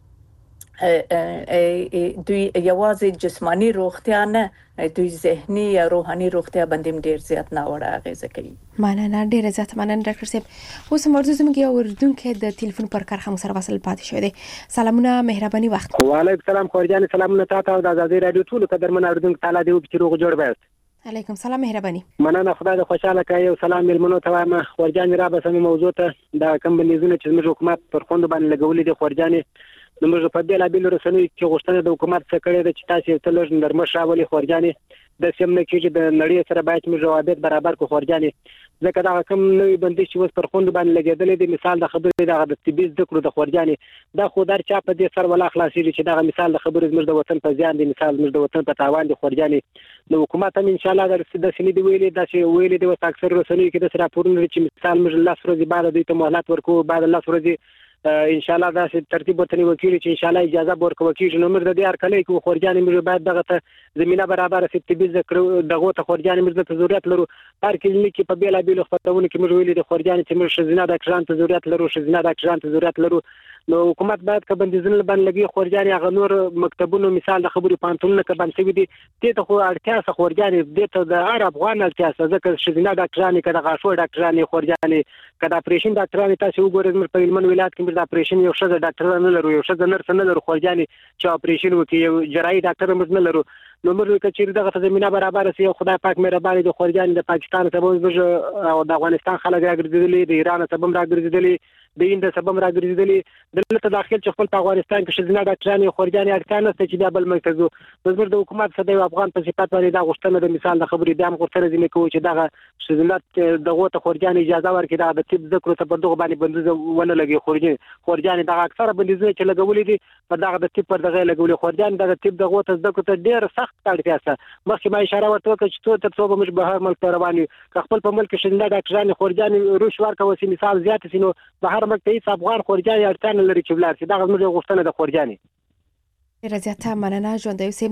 دوی یوازې جسمانی روغتیا نه دوی ذهني یا روحاني روغتیا باندې ډیر زیات نه وړه اغیزه کوي. مننه ډیره زیات مننه ډاکټر صاحب. اوس مرزو زموږ یو اردوونکو د ټلیفون پر کارخه مو سره وصل پاتې شوی دی. سلامونه مهرباني وخت. وعلیکم السلام خورجان سلامونه تاسو او د آزادۍ رادیو ټول قدرمن اردوونکو تعالی دې وکړي روغ جوړ بست. علیکم سلام مهرباني. مننه خدای دې خوشاله کړي او سلام ملمنو ته وایم خورجان را به سم موضوع ته دا کم بنیزونه چې موږ حکومت پر خوند باندې لګولې دي خورجان نو موږ په دې لا بیل رسنۍ کې غوښتنه د حکومت څخه کړې ده چې تاسو ته لږ نرمش راولي خورجان د سیم نه کېږي د نړۍ سره باید موږ روابط برابر کو خورجانې ځکه دا کوم نوې بندش چې اوس پر خوند باندې لګېدلې د مثال د خبرې د طبي زده کړو د خورجانې دا خو در چا په دې سر ولا خلاصيږي چې دا مثال د خبرې زموږ د وطن په زیان دی مثال زموږ د وطن په تاوان دی خورجانې نو حکومت هم ان شاء الله د سینې دی ویلې دا چې ویلې دی وس اکثر رسنۍ کې د سره پورونه چې مثال موږ الله ورځې بعد دوی ته مهلت ورکو بعد الله ورځې ان شاء الله دا ترتیب وطني وکیل چې ان شاء الله اجازه ورکوي کیږي نو موږ د دې ارکلې کو خورجانې موږ باید دغه ته زمينه برابر سي طبي ذکر دغه ته خورجانې موږ ته ضرورت لرو هر کلینیک په بیل بیل خپلونه کې موږ ویلې د خورجانې چې موږ شزینه ډاکټرانو ته ضرورت لرو شزینه ډاکټرانو ته ضرورت لرو نو حکومت باید که بندیزونه باندې لګي خورجانې هغه نور مکتبونو مثال د خبرې پانتونونه کې باندې وي دي ته ته خو اړتیا څه خورجانې د ته د عرب افغان اړتیا څه ځکه شزینه ډاکټرانو کې د غاښو ډاکټرانو خورجانې کدا اپریشن ډاکټرانو تاسو وګورئ موږ په هلمند ولایت کې د اپریشن یو شته ډاکټر نه لرو یو شته نرس نه لرو خورجانې چې اپریشن وکړي یو جراحي ډاکټر موږ نه لرو نو موږ کچېر دغه زمينه برابر سي خدای پاک مهرباني د خورجانې د پاکستان ته موږ او د افغانستان خلک راګرځېدلي د ایران ته هم راګرځېدلي د هند ته هم راګرځېدلي دلته داخل چې خپل په افغانستان کې شزینه ډاکټرانو خورجانې اړتیا نشته چې بیا بل مرکز وو زموږ د حکومت څخه د افغان په صفات باندې دا غوښتنه د مثال د خبرې د هم غوښتنه دي کوي چې دغه شزینه دغه ته خورجانې اجازه ورکړي دا د طب ذکر ته په دغه باندې بندیز ونه لګي خورجانې خورجانې دغه اکثره بندیزونه چې لګولې دي په دغه د طب پر دغه لګولې خورجانې دغه طب دغه ته ذکر ته ډېر سخت اړتیا ده مخکې ما اشاره ورته وکړه چې څو تر څو به موږ بهر ملک ته روان یو خپل په ملک شزینه ډاکټرانو خورجانې روش ورکوي چې مثال زیات سي نو بهر ملک ته هیڅ افغان خورجانې اړتیا نه لري چې بلار شي دا زموږ غوښتنه د خورجانې ډیره زیاته مننه ژوند یوسف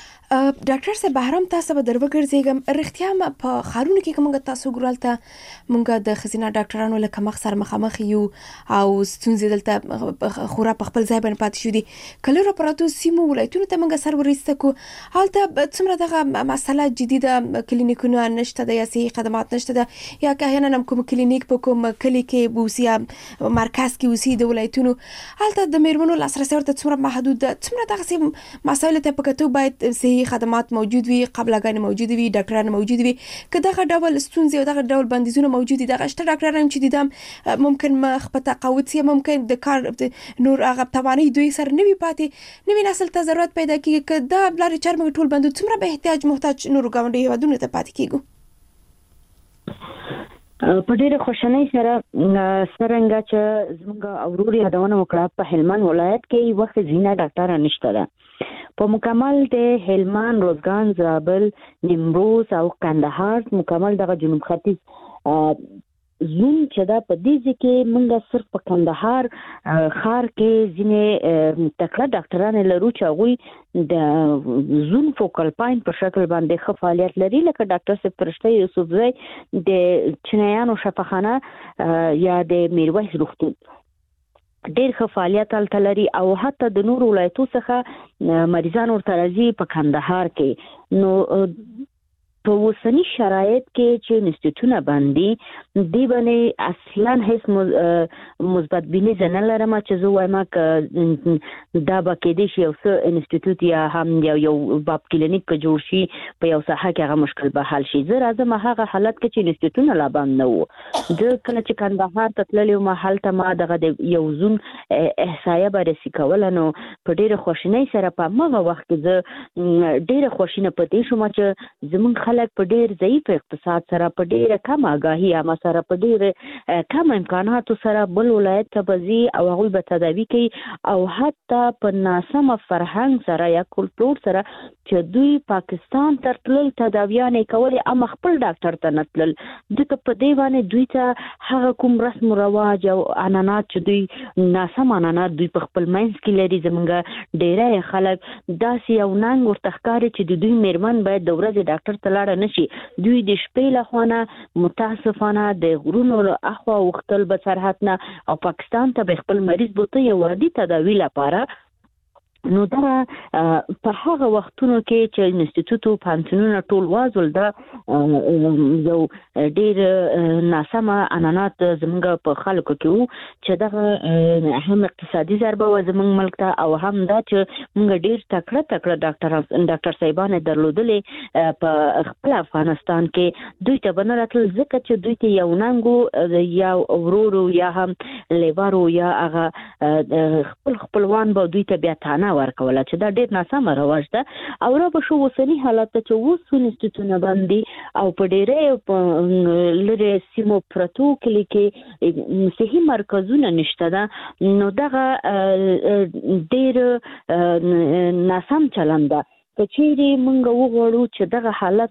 ډاکټر صاحب بهرام تاسو به دروګرځېګم رښتیا ما په خارونه کې کومه تاسو ګورالته مونږه د خزینه ډاکټرانو له کمخ سره مخامخ یو او ستونزې دلته خورا په خپل ځای باندې پاتې شو دي کله را پراتو سیمو ولایتونو ته مونږه سر ورسته کو حالته څومره دغه مسله جديده کلینیکونه نشته د سیاسي خدمات نشته ده یا که احیانا کوم کلینیک په کوم کلی کې بوسیا مرکز کې وسی د ولایتونو حالته د میرمنو لاسرسي ورته څومره محدود ده څومره دغه مسایل ته پکتو باید سي خدمات موجود وي قبلګان موجود وي ډاکټران موجود وي که دغه ډول ستونزې او دغه ډول بندیزونه موجود دي دغه شته ډاکټران چې دي ممکن مخ په تقاعد سي ممکن د کار نور هغه تواني دوی سره نوي پاتې نوي نسل ته ضرورت پیدا کیږي که دا بلاري چرمه ټول بندو څومره به احتیاج محتاج نور ګاونډي هیوادونو ته پاتې کیږي په ډیره خوشحالۍ سره څنګه چې زموږ اوروري یادونه وکړه په هلمند ولایت کې وخت زینا ډاکټر نشته ده په مکمل د هلمند روزګان زابل نیمروز او کندهار مکمل دغه جنوب ختیځ زون چې دا په دې ځکه موږ صرف په کندهار خار کې ځینې تکړه ډاکټران لرو چې هغه د زون فوکل پوینټ په شکل باندې ښه فعالیت لري لکه ډاکټر صاحب فرشته یوسفزی د چنایانو شفاخانه یا د میرویس روغتون ډېر ښه فعالیت هلته لري او حتی د نورو ولایتو څخه مریضان ورته راځي په کندهار کې نو په اوسني شرایط کې چې انسټیټیوټونه باندې دی باندې اصلا هیڅ مثبت بینه نه لرم چې زه وایم ک دا به کې شي یو څه انسټیټیوټ یا هم یو یو باب کلینیک کې جوړ شي په یو ساحه کې هغه مشکل به حل شي زه راځم هغه حالت کې چې انسټیټیوټونه لا باندې نه وو د کله چې کندهار ته تللی ما حالت ما دغه یو زون احصایه بررسي کول نو په ډیره خوشنۍ سره په هغه وخت کې زه ډیره خوشینه پدې شوم چې زمون خلک په ډیر ضعیف اقتصاد سره په ډیر کم آگاهی هم سره په ډیر کم امکاناتو سره بل ولایت ته بزي او هغه به تداوی کوي او حتی په ناسمه فرهنګ سره یا کلتور سره چې دوی پاکستان ته تلل تداویان کول ام خپل ډاکټر ته نتلل دغه په دی باندې دوی ته هغه کوم رسم او رواج او عنعنات چې دوی ناسم عنعنات دوی په خپل منځ کې لري زمونږ ډیره خلک داسې یو ننګ ورته ښکاري چې د دوی میرمن باید د ورځې ډاکټر ته لاړ نشي دوی د شپې له خوانه متاسفانه د غرونو اخوا وختل به سرحد نه او پاکستان ته به خپل مریض بوته یو وادي تداوی لپاره نو دا په هغه وختونو کې چې انسټیټیوټ پانتونونه ټول وازول دا یو ډیر ناسمه عنعنات زموږ په خلکو کې وو چې دا هم اقتصادي ضربه و زموږ ملک ته او هم دا چې موږ ډیر تکړه تکړه ډاکټر ډاکټر صاحبانه درلودلې په خپل افغانستان کې دوی ته بنه راتل ځکه چې دوی ته یو ننګو یا ورورو یا هم لیوارو یا هغه خپل خپلوان به دوی ته بیا تانه ورکوله چې دا ډېر ناسمه رواج ده او را به شو اوسني حالت ته چې اوس انسټیټونه باندې او په ډېرې لري سیمو پرتو کلی کې صحي مرکزونه نشته ده نو دغه ډېر ناسم چلند ده کچېری مونږ وغواړو چې دغه حالت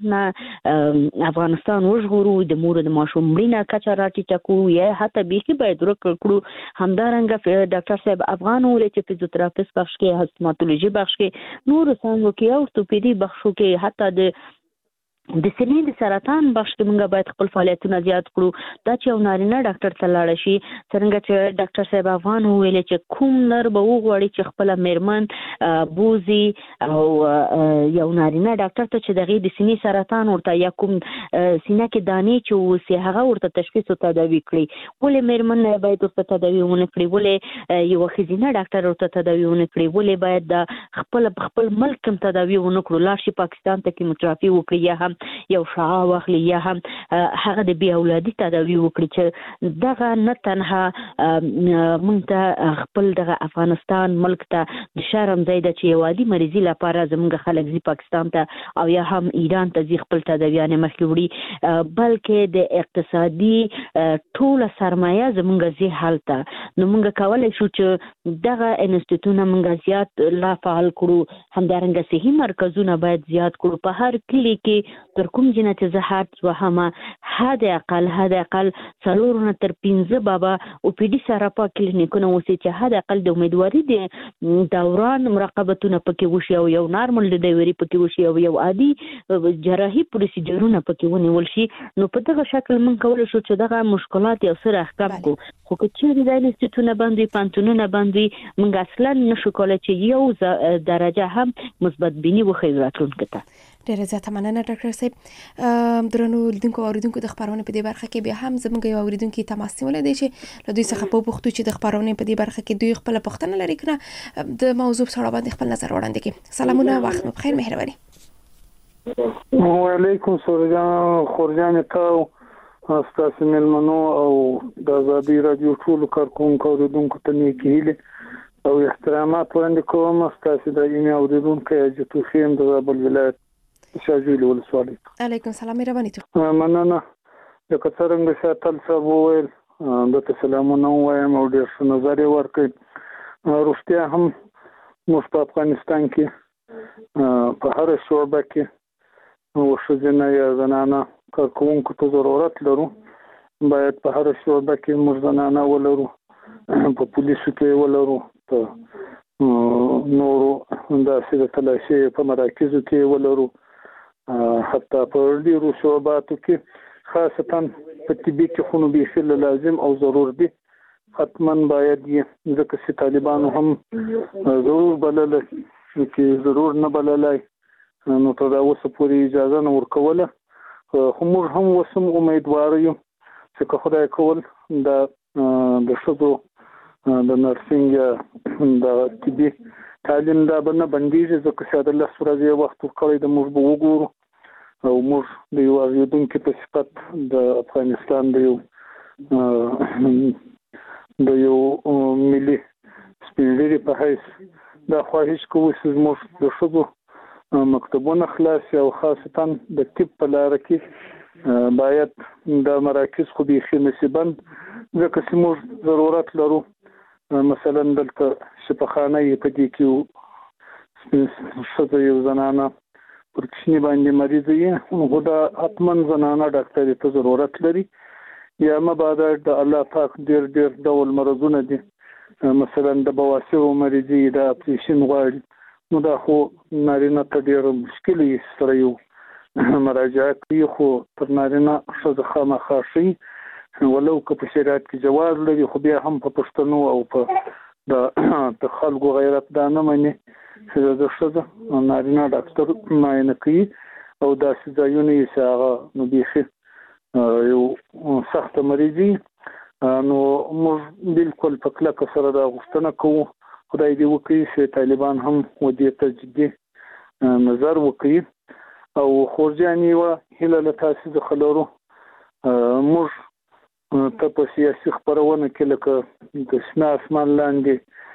نه افغانستان وژغورو د مور د ماشوم مړینه کچه راټیټه کړو یا حتی بیخي باید ورک کړو همدارنګه ډاکټر صاحب افغان ولې چې فزیوتراپیست بخش کې هستماتولوژي بخش کې نور څنګه کې او orthopedic بخشو کې حتی د د سینې د سرطان بخش کې موږ باید خپل فعالیتونه زیات کړو دا چې یو نارینه ډاکټر ته لاړ شي څنګه چې ډاکټر صاحب افغان ویل چې کوم نر به وغواړي چې خپل میرمن بوزي او یو نارینه ډاکټر ته چې دغه د سینې سرطان ورته یا کوم سینې کې دانې چې وسی هغه ورته تشخیص او تداوی کړي ولې میرمن باید ورته تداوی ونه کړي ولې یو خزینه ډاکټر ورته تداوی ونه کړي ولې باید د خپل خپل ملک هم تداوی ونه کړو لاړ شي پاکستان ته کیموتراپي وکړي یا هم یو شعاع واخلي یا هم هغه د بی اولادي تداوی وکړي چې دغه نه تنها مونږ ته خپل دغه افغانستان ملک ته د شرم ځای ده چې یو عادي مریضي لپاره زموږ خلک ځي پاکستان ته او یا هم ایران ته ځي خپل تداویانې مخکې وړي بلکې د اقتصادي ټوله سرمایه زموږ ځي هلته نو مونږ کولی شو چې دغه انسټیټونه مونږ زیات لا فعال کړو همدارنګه صحي مرکزونه باید زیات کړو په هر کلي کې تر کوم جنه چې زه حد وهمه حد اقل حد اقل څلور نه تر پنځه بابا او پی ډي سره په کلینیکونه وسی چې حد اقل د امیدواري د دوران مراقبتونه پکې وشي او یو نارمل ډیلیوري پکې وشي او یو عادي جراحي پروسیجرونه پکې ونیول شي نو په دغه شکل من کولای شو چې دغه مشکلات یو سره احکام کو خو که چیرې د انسټیټونه باندې پانتونونه باندې موږ اصلا نشو کولای چې یو درجه هم مثبت بینی وخی راتلونکي ته ډیره زیاته مننه ډاکټر صاحب درنو لیدونکو او اوریدونکو د خبرونه په دې برخه کې بیا هم زموږ یو اوریدونکو تماس نیولای دی چې له دوی څخه په پوښتنه چې د خبرونه په دې برخه کې دوی خپل پوښتنه لري کنه د موضوع سره باندې خپل نظر وړاندې کړي سلامونه وخت مو بخیر مهرباني وعلیکم السلام خورجان تاو استاسو ملمنو او د آزادي رادیو ټول کارکونکو اوریدونکو ته نیکی هیله او احترامات وړاندې کوم استاسو د ایمه اوریدونکو چې توخیم د زابل ولایت شاجوی ولسوالۍ علیکم السلام مهرباني مننه د کڅرنګ شاتل صاحب وویل د سلامونه وایم او ډیر څه نظر ورکړي روغتیا هم موږ په افغانستان کې په هر شعبه کې او شجنه یا زنانه کارکونکو ته ضرورت لرو باید په هر شعبه کې موږ زنانه ولرو په پولیسو کې ولرو په نورو داسې د تلاشي په مراکزو کې ولرو حتی په ډیرو شعباتو کې خاصتا په طبي کې خونو بیخي لازم او ضرور دي حتما باید یې ځکه چې طالبانو هم ضرور بلل چې ضرور نه بللای نو تر اوسه پورې اجازه نه ورکوله خو موږ هم وسم امیدوار یو چې که خدای کول د د شذو د نرسنګ د طبي تعلیم دا بنه بندیږي ځکه چې د الله سورې وخت ورکړی د موږ به وګورو او موږ د یو اوریدونکو په صفت د افغانستان د یو د یو ملي سپیډری په حیث دا خواهش کوو چې موږ د شذو مکتبونه خلاص او خاصتا د طب په لار کې باید د مراکز خو بیخي نصیبند ځکه چې موږ ضرورت لرو مثلا دلته شفاخانه په دې کې شذو یو زنانه پر کښنی باندې مریض یې نو دا حتمن زنانه ډاکټر ته ضرورت لري یا مبادا د الله پاک ډیر ډیر ډول مرزونه دي مثلا د بواسیر مریضي د اپریشن غواړي نو دا خو نارینه ته ډیر مشکل یې سره یو مراجعه کوي خو تر نارینه شذو خامخا شي ولو که په شریعت کې جواز لري خو بیا هم په پښتنو او په د خلکو غیرت دا نه مني چې د شذو نارینه ډاکټر معاینه کوي او داسې ځایونه یې چې هغه نو بیخي یو سخت مریضي نو موږ بالکل په کلکه سره دا غوښتنه کوو خدای دې وکړي چې طالبان هم ودې ته جدي نظر وکړي او خورجاني و هله له تاسو د خلورو موږ ته په سیاسي خبرونه کې لکه د شنه اسمان لاندې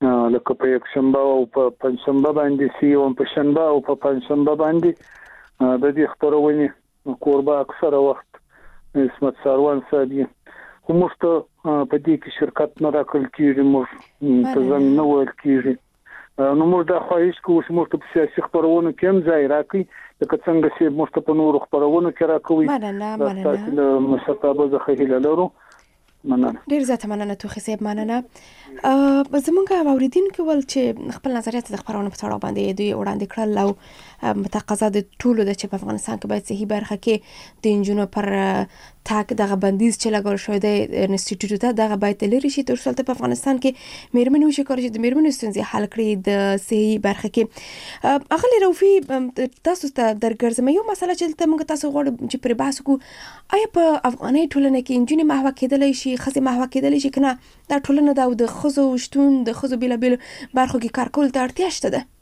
لکه په یک شنبه او په پنځشنبه باندې سی او په شنبه او په پنځشنبه باندې د دې خبرونه کوربه اکثره وخت اسمت ساروان صاحب خو موږ ته په دې کې شرکت نه راکړل کیږي، موږ ته زمين نه ورکړل کیږي. نو موږ د خواهش کوو چې موږ ته په سیاسي خبرونو کې هم ځای راکړي، لکه څنګه چې موږ ته په نورو خبرونو کې راکوي. مننه مننه تاسو مشتبه زخه هیله لرو. مننه ډیر زیاته مننه توخي صاحب. مننه زمونږ اوریدونکو ول چې خپل نظریات د خبرونو په تړاو باندې دوی وړاندې کړل او متقاضا د ټولو د چې په افغانستان کې باید صحیح برخه کې د انجونو پر تاک دغه بندیز چې لګول شوی دی انسټیټیوټ ته دغه باید لري شي تر څو په افغانستان کې میرمنې وشي کار چې د میرمنې ستونزې حل کړي د صحیح برخه کې. اغلی روفي تاسو ته درګرځم یو مسله چې ته موږ تاسو غواړو چې پر بحث وکړو، آیا په افغاني ټولنه کې انجونې محو کېدلی شي، خزي محو کېدلی شي کنه دا ټولنه دا د خزو شتون د خزو بیل بیل برخو کې کار کول ته اړتیا شته ده؟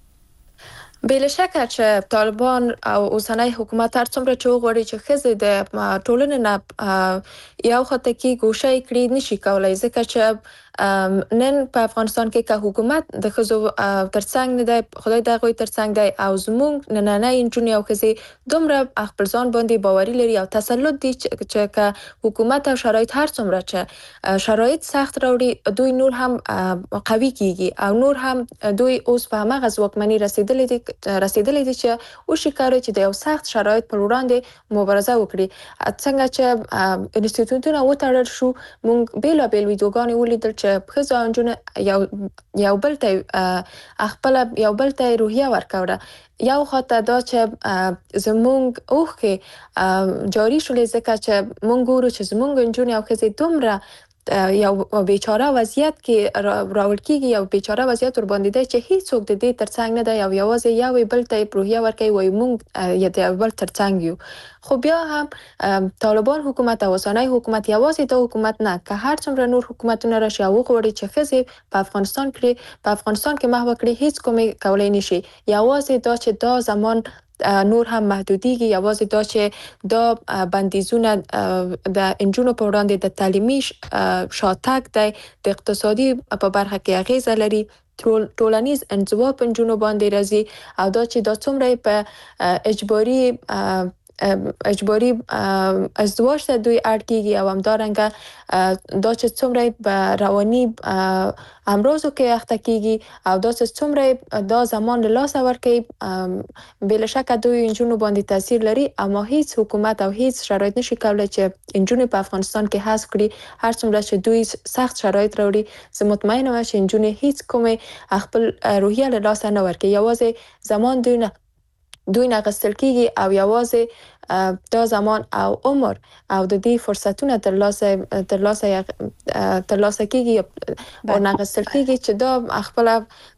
بلا شکه چې طالبان او اوسنۍ حکومت هر څومره چې وغواړي چې ښځې د ټولنې نه یو خواته کې ګوشه کړي نشي کولای، ځکه چې نن په افغانستان کې که حکومت د ښځو ترڅنګ نه دی، خدای د هغوی ترڅنګ دی، او زموږ نننۍ نجونې او ښځې دومره خپل ځان باندې باوري لري او تسلط دي چې که حکومت او شرایط هر څومره چې شرایط سخت راوړي دوی نور هم قوي کیږي او نور هم دوی اوس په همغه ځواکمنۍ رسیدلي دي رسیدلې دي چې وشي کار چې د یو سخت شرایط پر وړاندې مبارزه وکړي. څنګه چې انسټیټیوټونه وتړل شو، موږ بیلابیل ویډیوګانې ولیدل چې ښځو او نجونو یو یو بل ته خپل یو بل ته روحیه ورکوله. یو خاطر دا چې زموږ اوښکې جاری شولې ځکه چې موږ ګورو چې زموږ نجونې او ښځې دومره یو بیچاره وضعیت کې راول کېږي، یو بیچاره وضعیت ور باندې دی چې هیڅوک د دې ترڅنګ نه دی او یوازې یو بل ته روحیه ورکوي وایي موږ یا د بل ترڅنګ یو. خو بیا هم طالبان حکومت او اوسنۍ حکومت یوازې د حکومت نه که هر څومره نور حکومتونه راشي او وغواړي چې ښځې په افغانستان کې په افغانستان کې محو کړي، هیڅ کومې کولای نشي. یوازې دا چې دا زمان نور هم محدودیږي، یوازې دا چې دا بندیزونه د انجونو په وړاندې د تعلیمي شاتګ دی، د اقتصادي په برخه کې اغیزه لري، ټولنیز انزوا په انجونو باندې راځي او دا چې دا څومره په اجباري اجباري ازدواج ته دوی اړ کیږي او همدارنګه دا چې څومره په رواني امراضو کې اخته کیږي او دا چې څومره دا زمان له لاسه ورکوي، بلا شکه دوی انجونو باندې تاثیر لري. اما هیڅ حکومت او هیڅ شرایط نشي کولای چې انجونې په افغانستان کې حذف کړي. هر څومره چې دوی سخت شرایط راوړي، زه مطمئنه یم چې انجونې هیڅ کومه خپل روحیه له لاسه نه ورکوي. یوازې زمان دوی نه دوی نه غستل کیږي او یوازې دا زمان او عمر او د دې فرصتونه تر لاسه تر لاسه تر لاسه کیږي او نه غستل کیږي چې دا خپل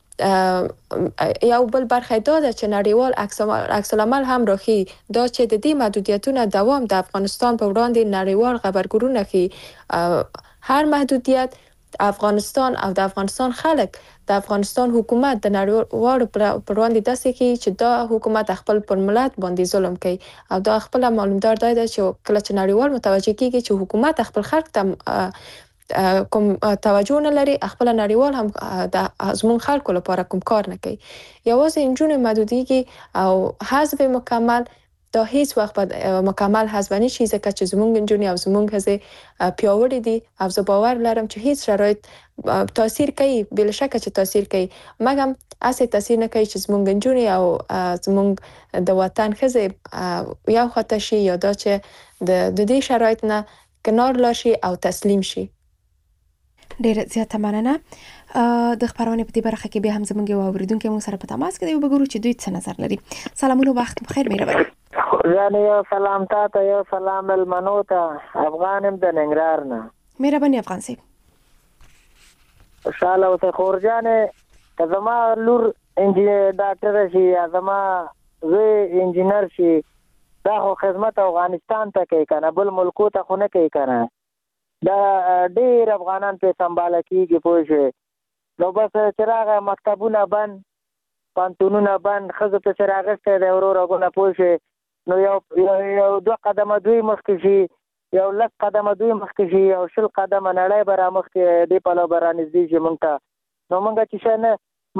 یو بل برخه دا ده چې نړیوال عکس العمل هم راخي دا چې د دې محدودیتونو دوام د افغانستان په وړاندې نړیوال خبرګونونه خي. هر محدودیت افغانستان او د افغانستان خلک د افغانستان حکومت د نړیوالو پر وړاندې داسې کوي چې دا حکومت خپل پر ملت باندې ظلم کوي او دا خپل معلومدار دی چې کله چې نړیوال متوجه کیږي چې حکومت خپل خلک ته کوم توجه نه لري، خپل نړیوال هم د زموږ خلکو لپاره کوم کار نه کوي. یوازې انجونې محدودیږي او حذف مکمل دا هیڅ وخت به مکمل حذف نشي ځکه چې زموږ نجونې او زموږ ښځې پیاوړې دي او زه باور لرم چې هیڅ شرایط تاثیر کوي، بلا شکه چې تاثیر کوي، مګم اسې تاثیر نه کوي چې زموږ نجونې او زموږ د وطن ښځې یو خواته شي یا دا چې د دې شرایط نه کنار لاړ شي او تسلیم شي. ډېر زیاته مننه. د خبرونه په دې برخه کې به هم زموږ یو اوریدونکو موږ سره په تماس کې دی، وګورو چې دوی څه نظر لري. سلامونه، وخت بخیر. مهرباني. یعنی یو سلام تاسو، یو سلام المنو ته، افغانم د ننګرهار نه. مهرباني افغان صاحب. خوشاله اوسه خورجانې که زما لور انجینر ډاکټر شي یا زما زوی انجینر شي، دا خو خدمت افغانستان ته کوي کنه، بل ملکو ته خو نه کوي کنه. دا ډېر افغانان په سمباله کېږي پوه شوې. نو بس چې راغی مکتبونه بند، پانتونونه بند، ښځو ته چې راغستی دی ورو رګونه پوه شوې، نو یو یو دوه قدمه دوی مخکې شي، یو لس قدمه دوی مخکې شي، یو شل قدمه نړۍ به را مخکې دې پلو به رانږدې شي موږ ته. نو مونږ چې شنه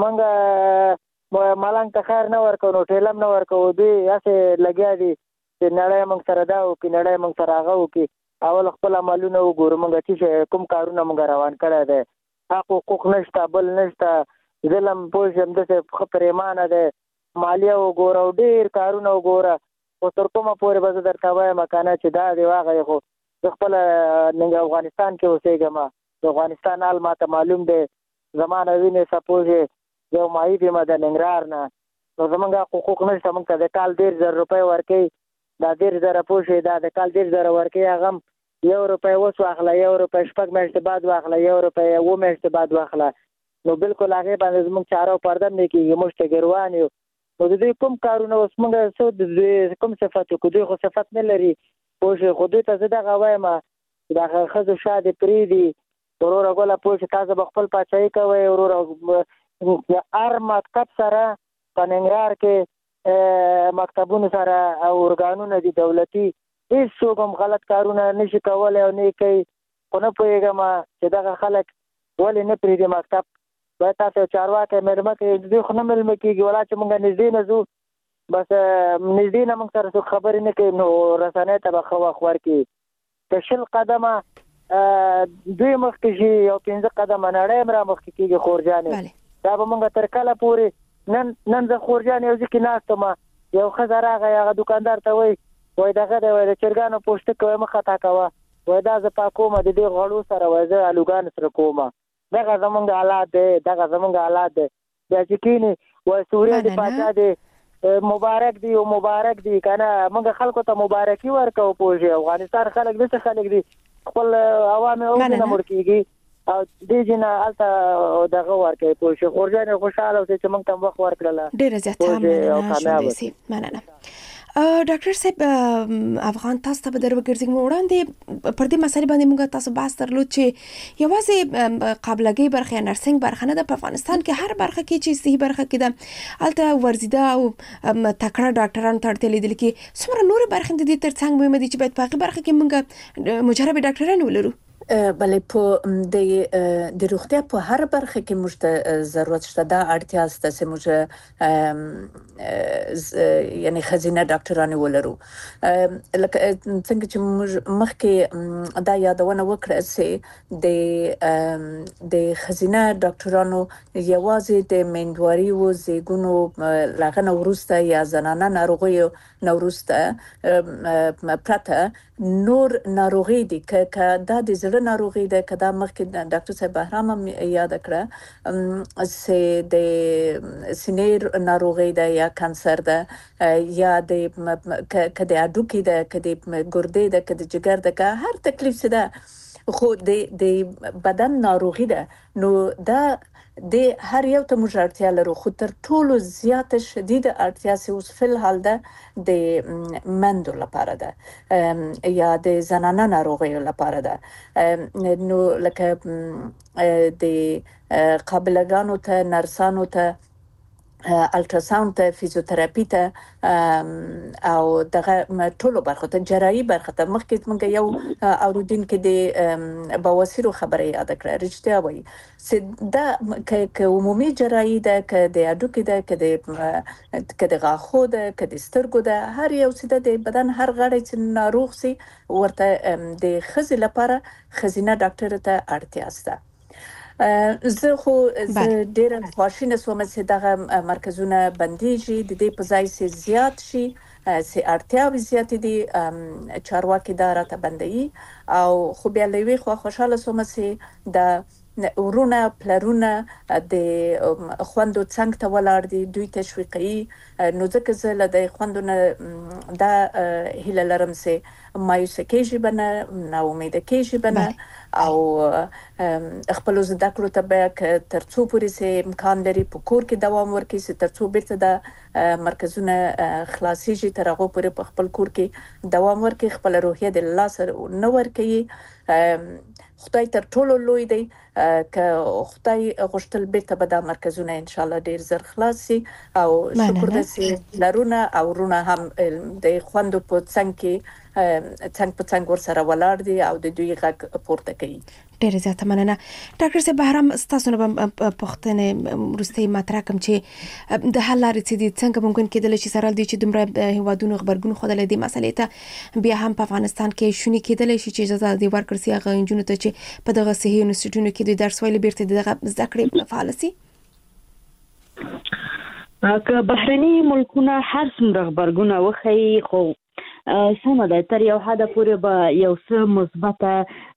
مونږ مالنګ ته خیر نه ورکو نو ټیلم نه ورکو دوی اسه لګیا دي چې نړۍ مونږ سره دا او کې نړۍ مونږ سره هغه او کې اول خپل عملونه وګورو مونږ چې کوم کارونه مونږ روان کړی دی حق حقوق نشته بل نشته ظلم پوښم د څه پریمانه ده مالیه وګوره او ډیر کارونه وګوره او تر کومه پورې به درته وایم کنه چې دا دی واغې خو خپل نن افغانستان کې اوسېږم د افغانستان حال ماته معلوم دی زمانه وینې سپوږ یو ماهی دی مده ننګرهار نه نو زمونږ حقوق نشته مونږ ته د کال ډیر زر روپۍ ورکوي دا ډیر زره پوښې دا د کال ډیر زره ورکوي هغه یو روپۍ اوس واخله یو روپۍ شپږ میاشتې بعد واخله یو روپۍ اوه میاشتې بعد واخله نو بالکل هغې باندې زموږ چاره او پرده نه کېږي موږ ټګروان یو نو د دوی کوم کارونه اوس موږ څه د دوی کوم صفت وکړو دوی خو صفت نه لري پوه شوې خو دوی ته زه دغه وایم چې دغه ښځو شا دې پرېږدي وروره ګله پوه شې تاسو به خپل پاچاهي کوئ وروره هر مکتب سره په ننګرهار کې مکتبونو سره او ارګانونه دي دولتي هیڅ څوک هم غلط کارونه نشي کولی او نه یې کوي خو نه پوهېږم چې دغه خلک ولې نه پرېږدي مکتب باید تاسو چارواکی مېلمه کوي دوی خو نه مېلمه کېږي ولا چې مونږ نږدې نه ځو بس نږدې نه مونږ سره څوک خبرې نه کوي نو رسنۍ ته به ښه وخت ورکړي که شل قدمه دوی مخکې شي یو پنځه قدمه نړۍ هم را مخکې کېږي خورجانې دا به مونږ تر کله پورې نن نن زه خورجانې یو ځای کې ناست وم یو ښځه راغی هغه دوکاندار ته وایي وای دغه دی وای د چرګانو پوسټ کوي مخه تا کوه وای دا زه پاکوم د دې غړو سره وای زه الوګان سره کوم دغه زمونږ حالات دی دغه زمونږ حالات دی بیا چې کینی وای سوریا دی پاچا دی مبارک دی او مبارک دی کنه موږ خلکو ته مبارکي ورکو پوه افغانستان خلک دغه خلک دی خپل عوام او نه مړ کیږي او دې جنا الته دغه ورکه پوه شو خورجان خوشاله او چې موږ تم وخت ورکړل ډیر زیات هم مننه ډاکټر صاحب افغان تاسو ته به درو ګرځي وړاندې پر دې مسلې باندې موږ تاسو باس درلود چې یوازې قابلګي برخه نرسنګ برخه نه د افغانستان کې هر برخه کې چې صحیح برخه کې ده الته ورزیده او تکړه ډاکټرانو ته اړتیا لیدل کې څومره نور برخه د دې ترڅنګ مهمه دي چې باید په برخه کې موږ مجرب ډاکټران ولرو بلې په د د روغتیا په هر برخه کې موږ ضرورت شته دا اړتیا ست چې موږ یعنی خزینه ډاکټرانو ولرو لکه څنګه چې موږ مخکې دا یادونه وکړه چې د د خزینه ډاکټرانو یوازې د مندواري او زیګونو لاغنه ورسته یا زنانه ناروغي نورسته پرته نور ناروغي دي ک دا د زړه ناروغي ده کدا مخکې ډاکټر صاحب بهرام یاد کړه چې د سینې ناروغي ده یا کانسر ده یا د کده اډوکی ده کده ګردې ده کده جګر ده که هر تکلیف څه ده خو د د بدن ناروغي ده نو دا د هر یو ته موږ اړتیا لرو خو تر ټولو زیات شدیده اړتیا سه اوس فل حال ده د مندو لپاره ده یا د زنانه ناروغیو لپاره ده نو لکه د قابلګانو ته نرسانو ته الټراساوند ته فزیوتراپی ته او دغه ټولو برخو ته جراحي برخه ته مخکې موږ یو اوریدونکو د بواسیرو خبره یاد کړه رښتیا وایي چې دا ک عمومي جراحي ده ک د اډوکې ده ک د ک د غاښو ده ک د سترګو ده هر یو څه د بدن هر غړی چې ناروغ سي ورته د خزي لپاره خزینه ډاکټر ته اړتیا سته زه خو زه ډیر خوشاله سوم چې دغه مرکزونه بنديږي د دې په ځای سي زیات شي سي اړتیاوي زیات دي چارواکي اداره ته بندي او خو بیا لوي خو خوشاله سوم چې د ورونه پلرونه د خوندو څنګه ته ولاړ دي دوی تشویقي نو ځکه زه له د خوندونه دا هله لرم چې مایوس کېږي بنه نا امید کېږي بنه او خپل زده کړو ته به ترڅو پورې سه امکان لري په کور کې دوام ورکړي چې ترڅو بیرته د مرکزونه خلاصي شي تر هغه پورې په خپل کور کې دوام ورکړي خپل روحیه د الله سره نو ورکړي خدای تر ټولو لوی دی که خدای غوښتل بیرته به د مرکزونه ان شاء الله ډیر زر خلاصي او شکر دې لرونه او رونه هم د خوندو په څنګه کې څنګه په څنګه ور سره ولاړ دي او د دوی غږ پورته کوي. ډېر زیات مننه ډاکټر صاحب. بهرام تاسو نه پښتنه مرستي مطرح کوم چې د حل لارې څه دي، څنګه ممکن کېدل چې سره دي چې دومره هیوادونو خبرګون خو د دې مسلې ته بیا هم په افغانستان کې شونې کېدل شي چې اجازه دی ورکړي چې هغه انجونو ته چې په دغه صحي انسټیټیوټونو کې د درس ویلي بیرته دغه زده کړې فعال شي. که بهرني ملکونه هر څومره خبرګون وخی خو سمه ده تر یو حد پورې به یو څه مثبته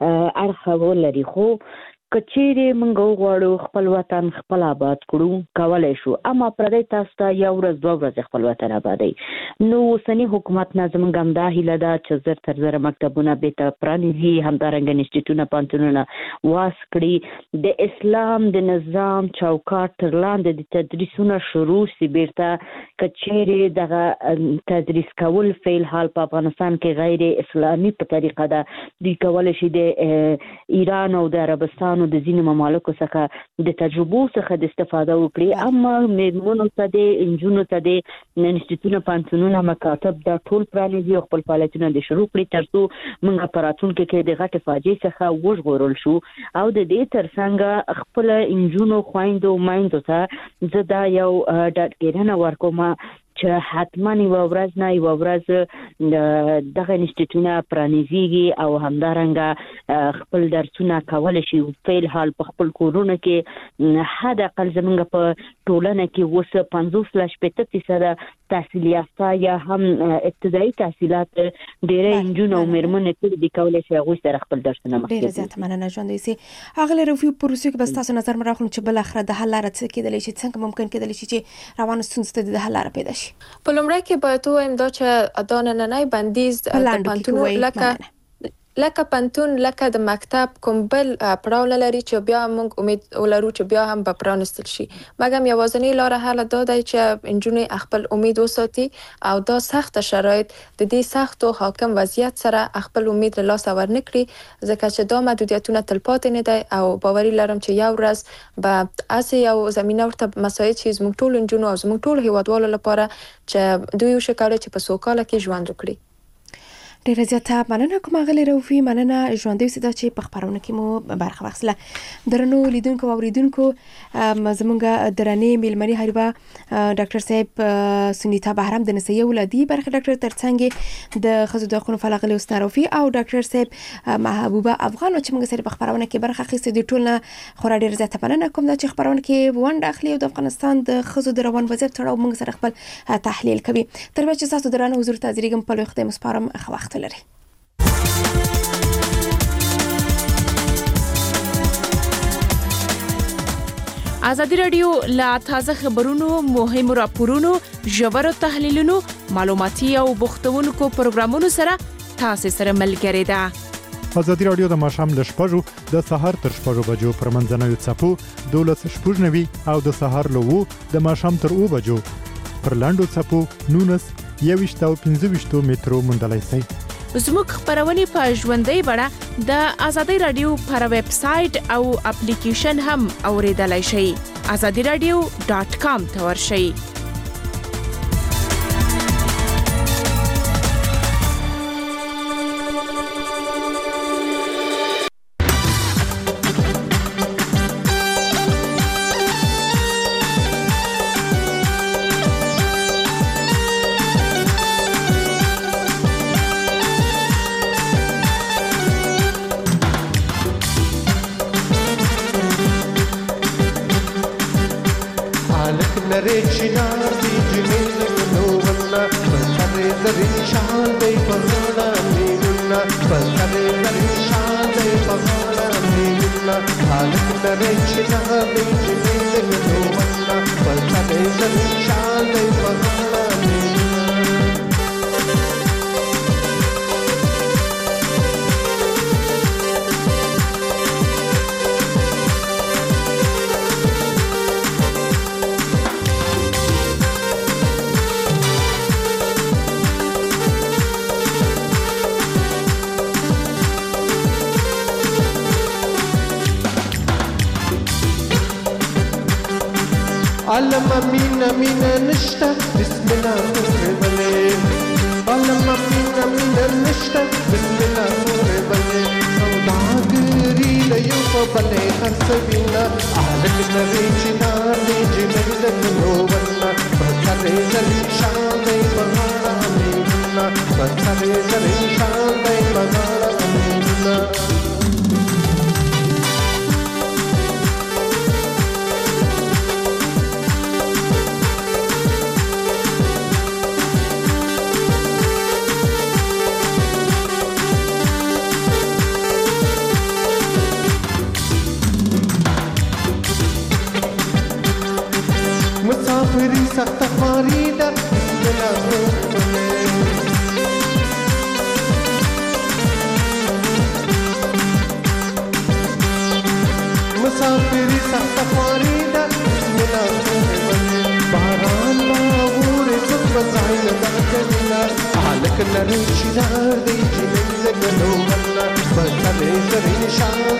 اړخ ولري، خو کچېرې موږ وغواړو خپل وطن خپل آباد کړو کولای شو، اما پردی تاسو ته یو ورځ دوه ورځې خپل وطن آبادوي. نو اوسني حکومت نه زموږ همدا هیله ده چې زر تر زره مکتبونه بیرته پرانیزي، همدارنګه انسټیټیوټونه پوهنتونونه واس کړي، د اسلام د نظام چوکاټ تر لاندې د تدریسونه شروع سي بیرته. کچېرې دغه تدریس کول فعل حال په افغانستان کې غیر اسلامي په طریقه ده، دوی کولی شي د ایران او د عربستان د ځینو ممالکو څخه د تجربو څخه د استفاده وکړي، اما میرمنو ته د انجونو ته د انسټیټیوټونو پوهنتونونه مکاتب دا ټول پرانیزي او خپل فعالیتونه د شروع کړي ترڅو موږ په راتلونکي کې د غټې فاجعې څخه وژغورل شو. او د دې ترڅنګ خپل انجونو خویندو مایندو ته زه دا یو ډاډګیرنه ورکوم چې حتما یو ورځ نه یو ورځ دغه انسټیټیوټونه پرانیزيږي او همدارنګه خپل درسونه کولای شي فعل حال په خپل کورونه کې حد اقل زمونږ په ټولنه کې وسه پنځوس لا شپږ فیصد تحصیل یافته یا هم ابتدایي تحصیلات ډېر انجونو او میرمنې ټول د کولای شي هغوی سره خپل درسونه مخکې ډېر زیات مننه ژوندۍ سي. هغه رفیع پروسې کې بس تاسو نظر مراخلم چې بل اخره د حل لاره څه کېدلی شي، څنګه ممکن کېدلی شي چې روانه ستونزې ته د حل لاره پیدا شي. په لومړی کې باید ووایم دا چې دا نننی بندیز د پوهنتونو لکه لکه پوهنتون لکه د مکتب کوم بل پړاو نه لري چې بیا موږ امید ولرو چې بیا هم به پرانستل شي، مګر یوازینۍ لاره حل دا دی چې انجونې خپل امید وساتي او دا سخت شرایط د دې سخت او حاکم وضعیت سره خپل امید له لاسه ورنکړي، ځکه چې دا محدودیتونه تلپاتې نه دی او باوري لرم چې یو ورځ به اسې یو زمینه ورته مساعد شي زموږ ټول انجونو او زموږ ټول هیوادوالو لپاره چې دوی وشي کولای چې په سوکاله کې ژوند وکړي. ډېر زیاته مننه کوم غلې روفي، مننه ژوندۍ سیده چې په خبرونه کې مو برخه واخیسله. درنو لیدونکو او اوریدونکو زمونږ درنې میلمنې هریبه ډاکټر صاحب سنیتا بهرام د نسایي ولادي برخه ډاکټر ترڅنګ د خزو د خونو فلغلې استاروفي او ډاکټر صاحب محبوبه افغان چې موږ سره په خبرونه کې برخه اخیسته. د ټول نه خورا ډېر زیاته مننه کوم چې خبرونه کې ونډه اخلي او د افغانستان د خزو د روان وضعیت تړاو موږ سره خپل تحلیل کوي. تر بیا چې تاسو درنه حضور ته حاضرېږم په لوی خدای مسپارم ښه وخت لري. ازادي رادیو لا تازه خبرونو، مهمو راپورونو، ژورو تحلیلونو، معلوماتي او بوختونکو پروګرامونو سره تاسو سره ملګری ده. ازادي رادیو د ماښام ل شپږو د سهار تر شپږو بجو پر منځنوي څپو دولس شپږ نوي او د سهار له وو د ماښام تر اوو بجو پر لاندو څپو نونس یويشت او پنځه ویشت مترو موندلای شئ. زموږ خبرونه په ژوندۍ بڼه د ازادي رادیو پر ویب سټ او اپلیکیشن هم اوریدلای شئ. azadi radio dot com ته ورشئ. علم مين مين نشتا بسم الله مخربلي عالم فينا من النشتة بالملا نور بلي سوداغري ليوفا بلي خرسبينا عالك نريجنا نيجي ميلك نوبنا بطري زري شاندي بغانا أمينا بطري زري شاندي بغانا أمينا مسافري سخت خاريدا بلا خوفني مسافري سخت خاريدا بلا خوفني باران باور صب زعيم دكنا عليك نريش نار دي جنين لك نومنا بتلي زري شان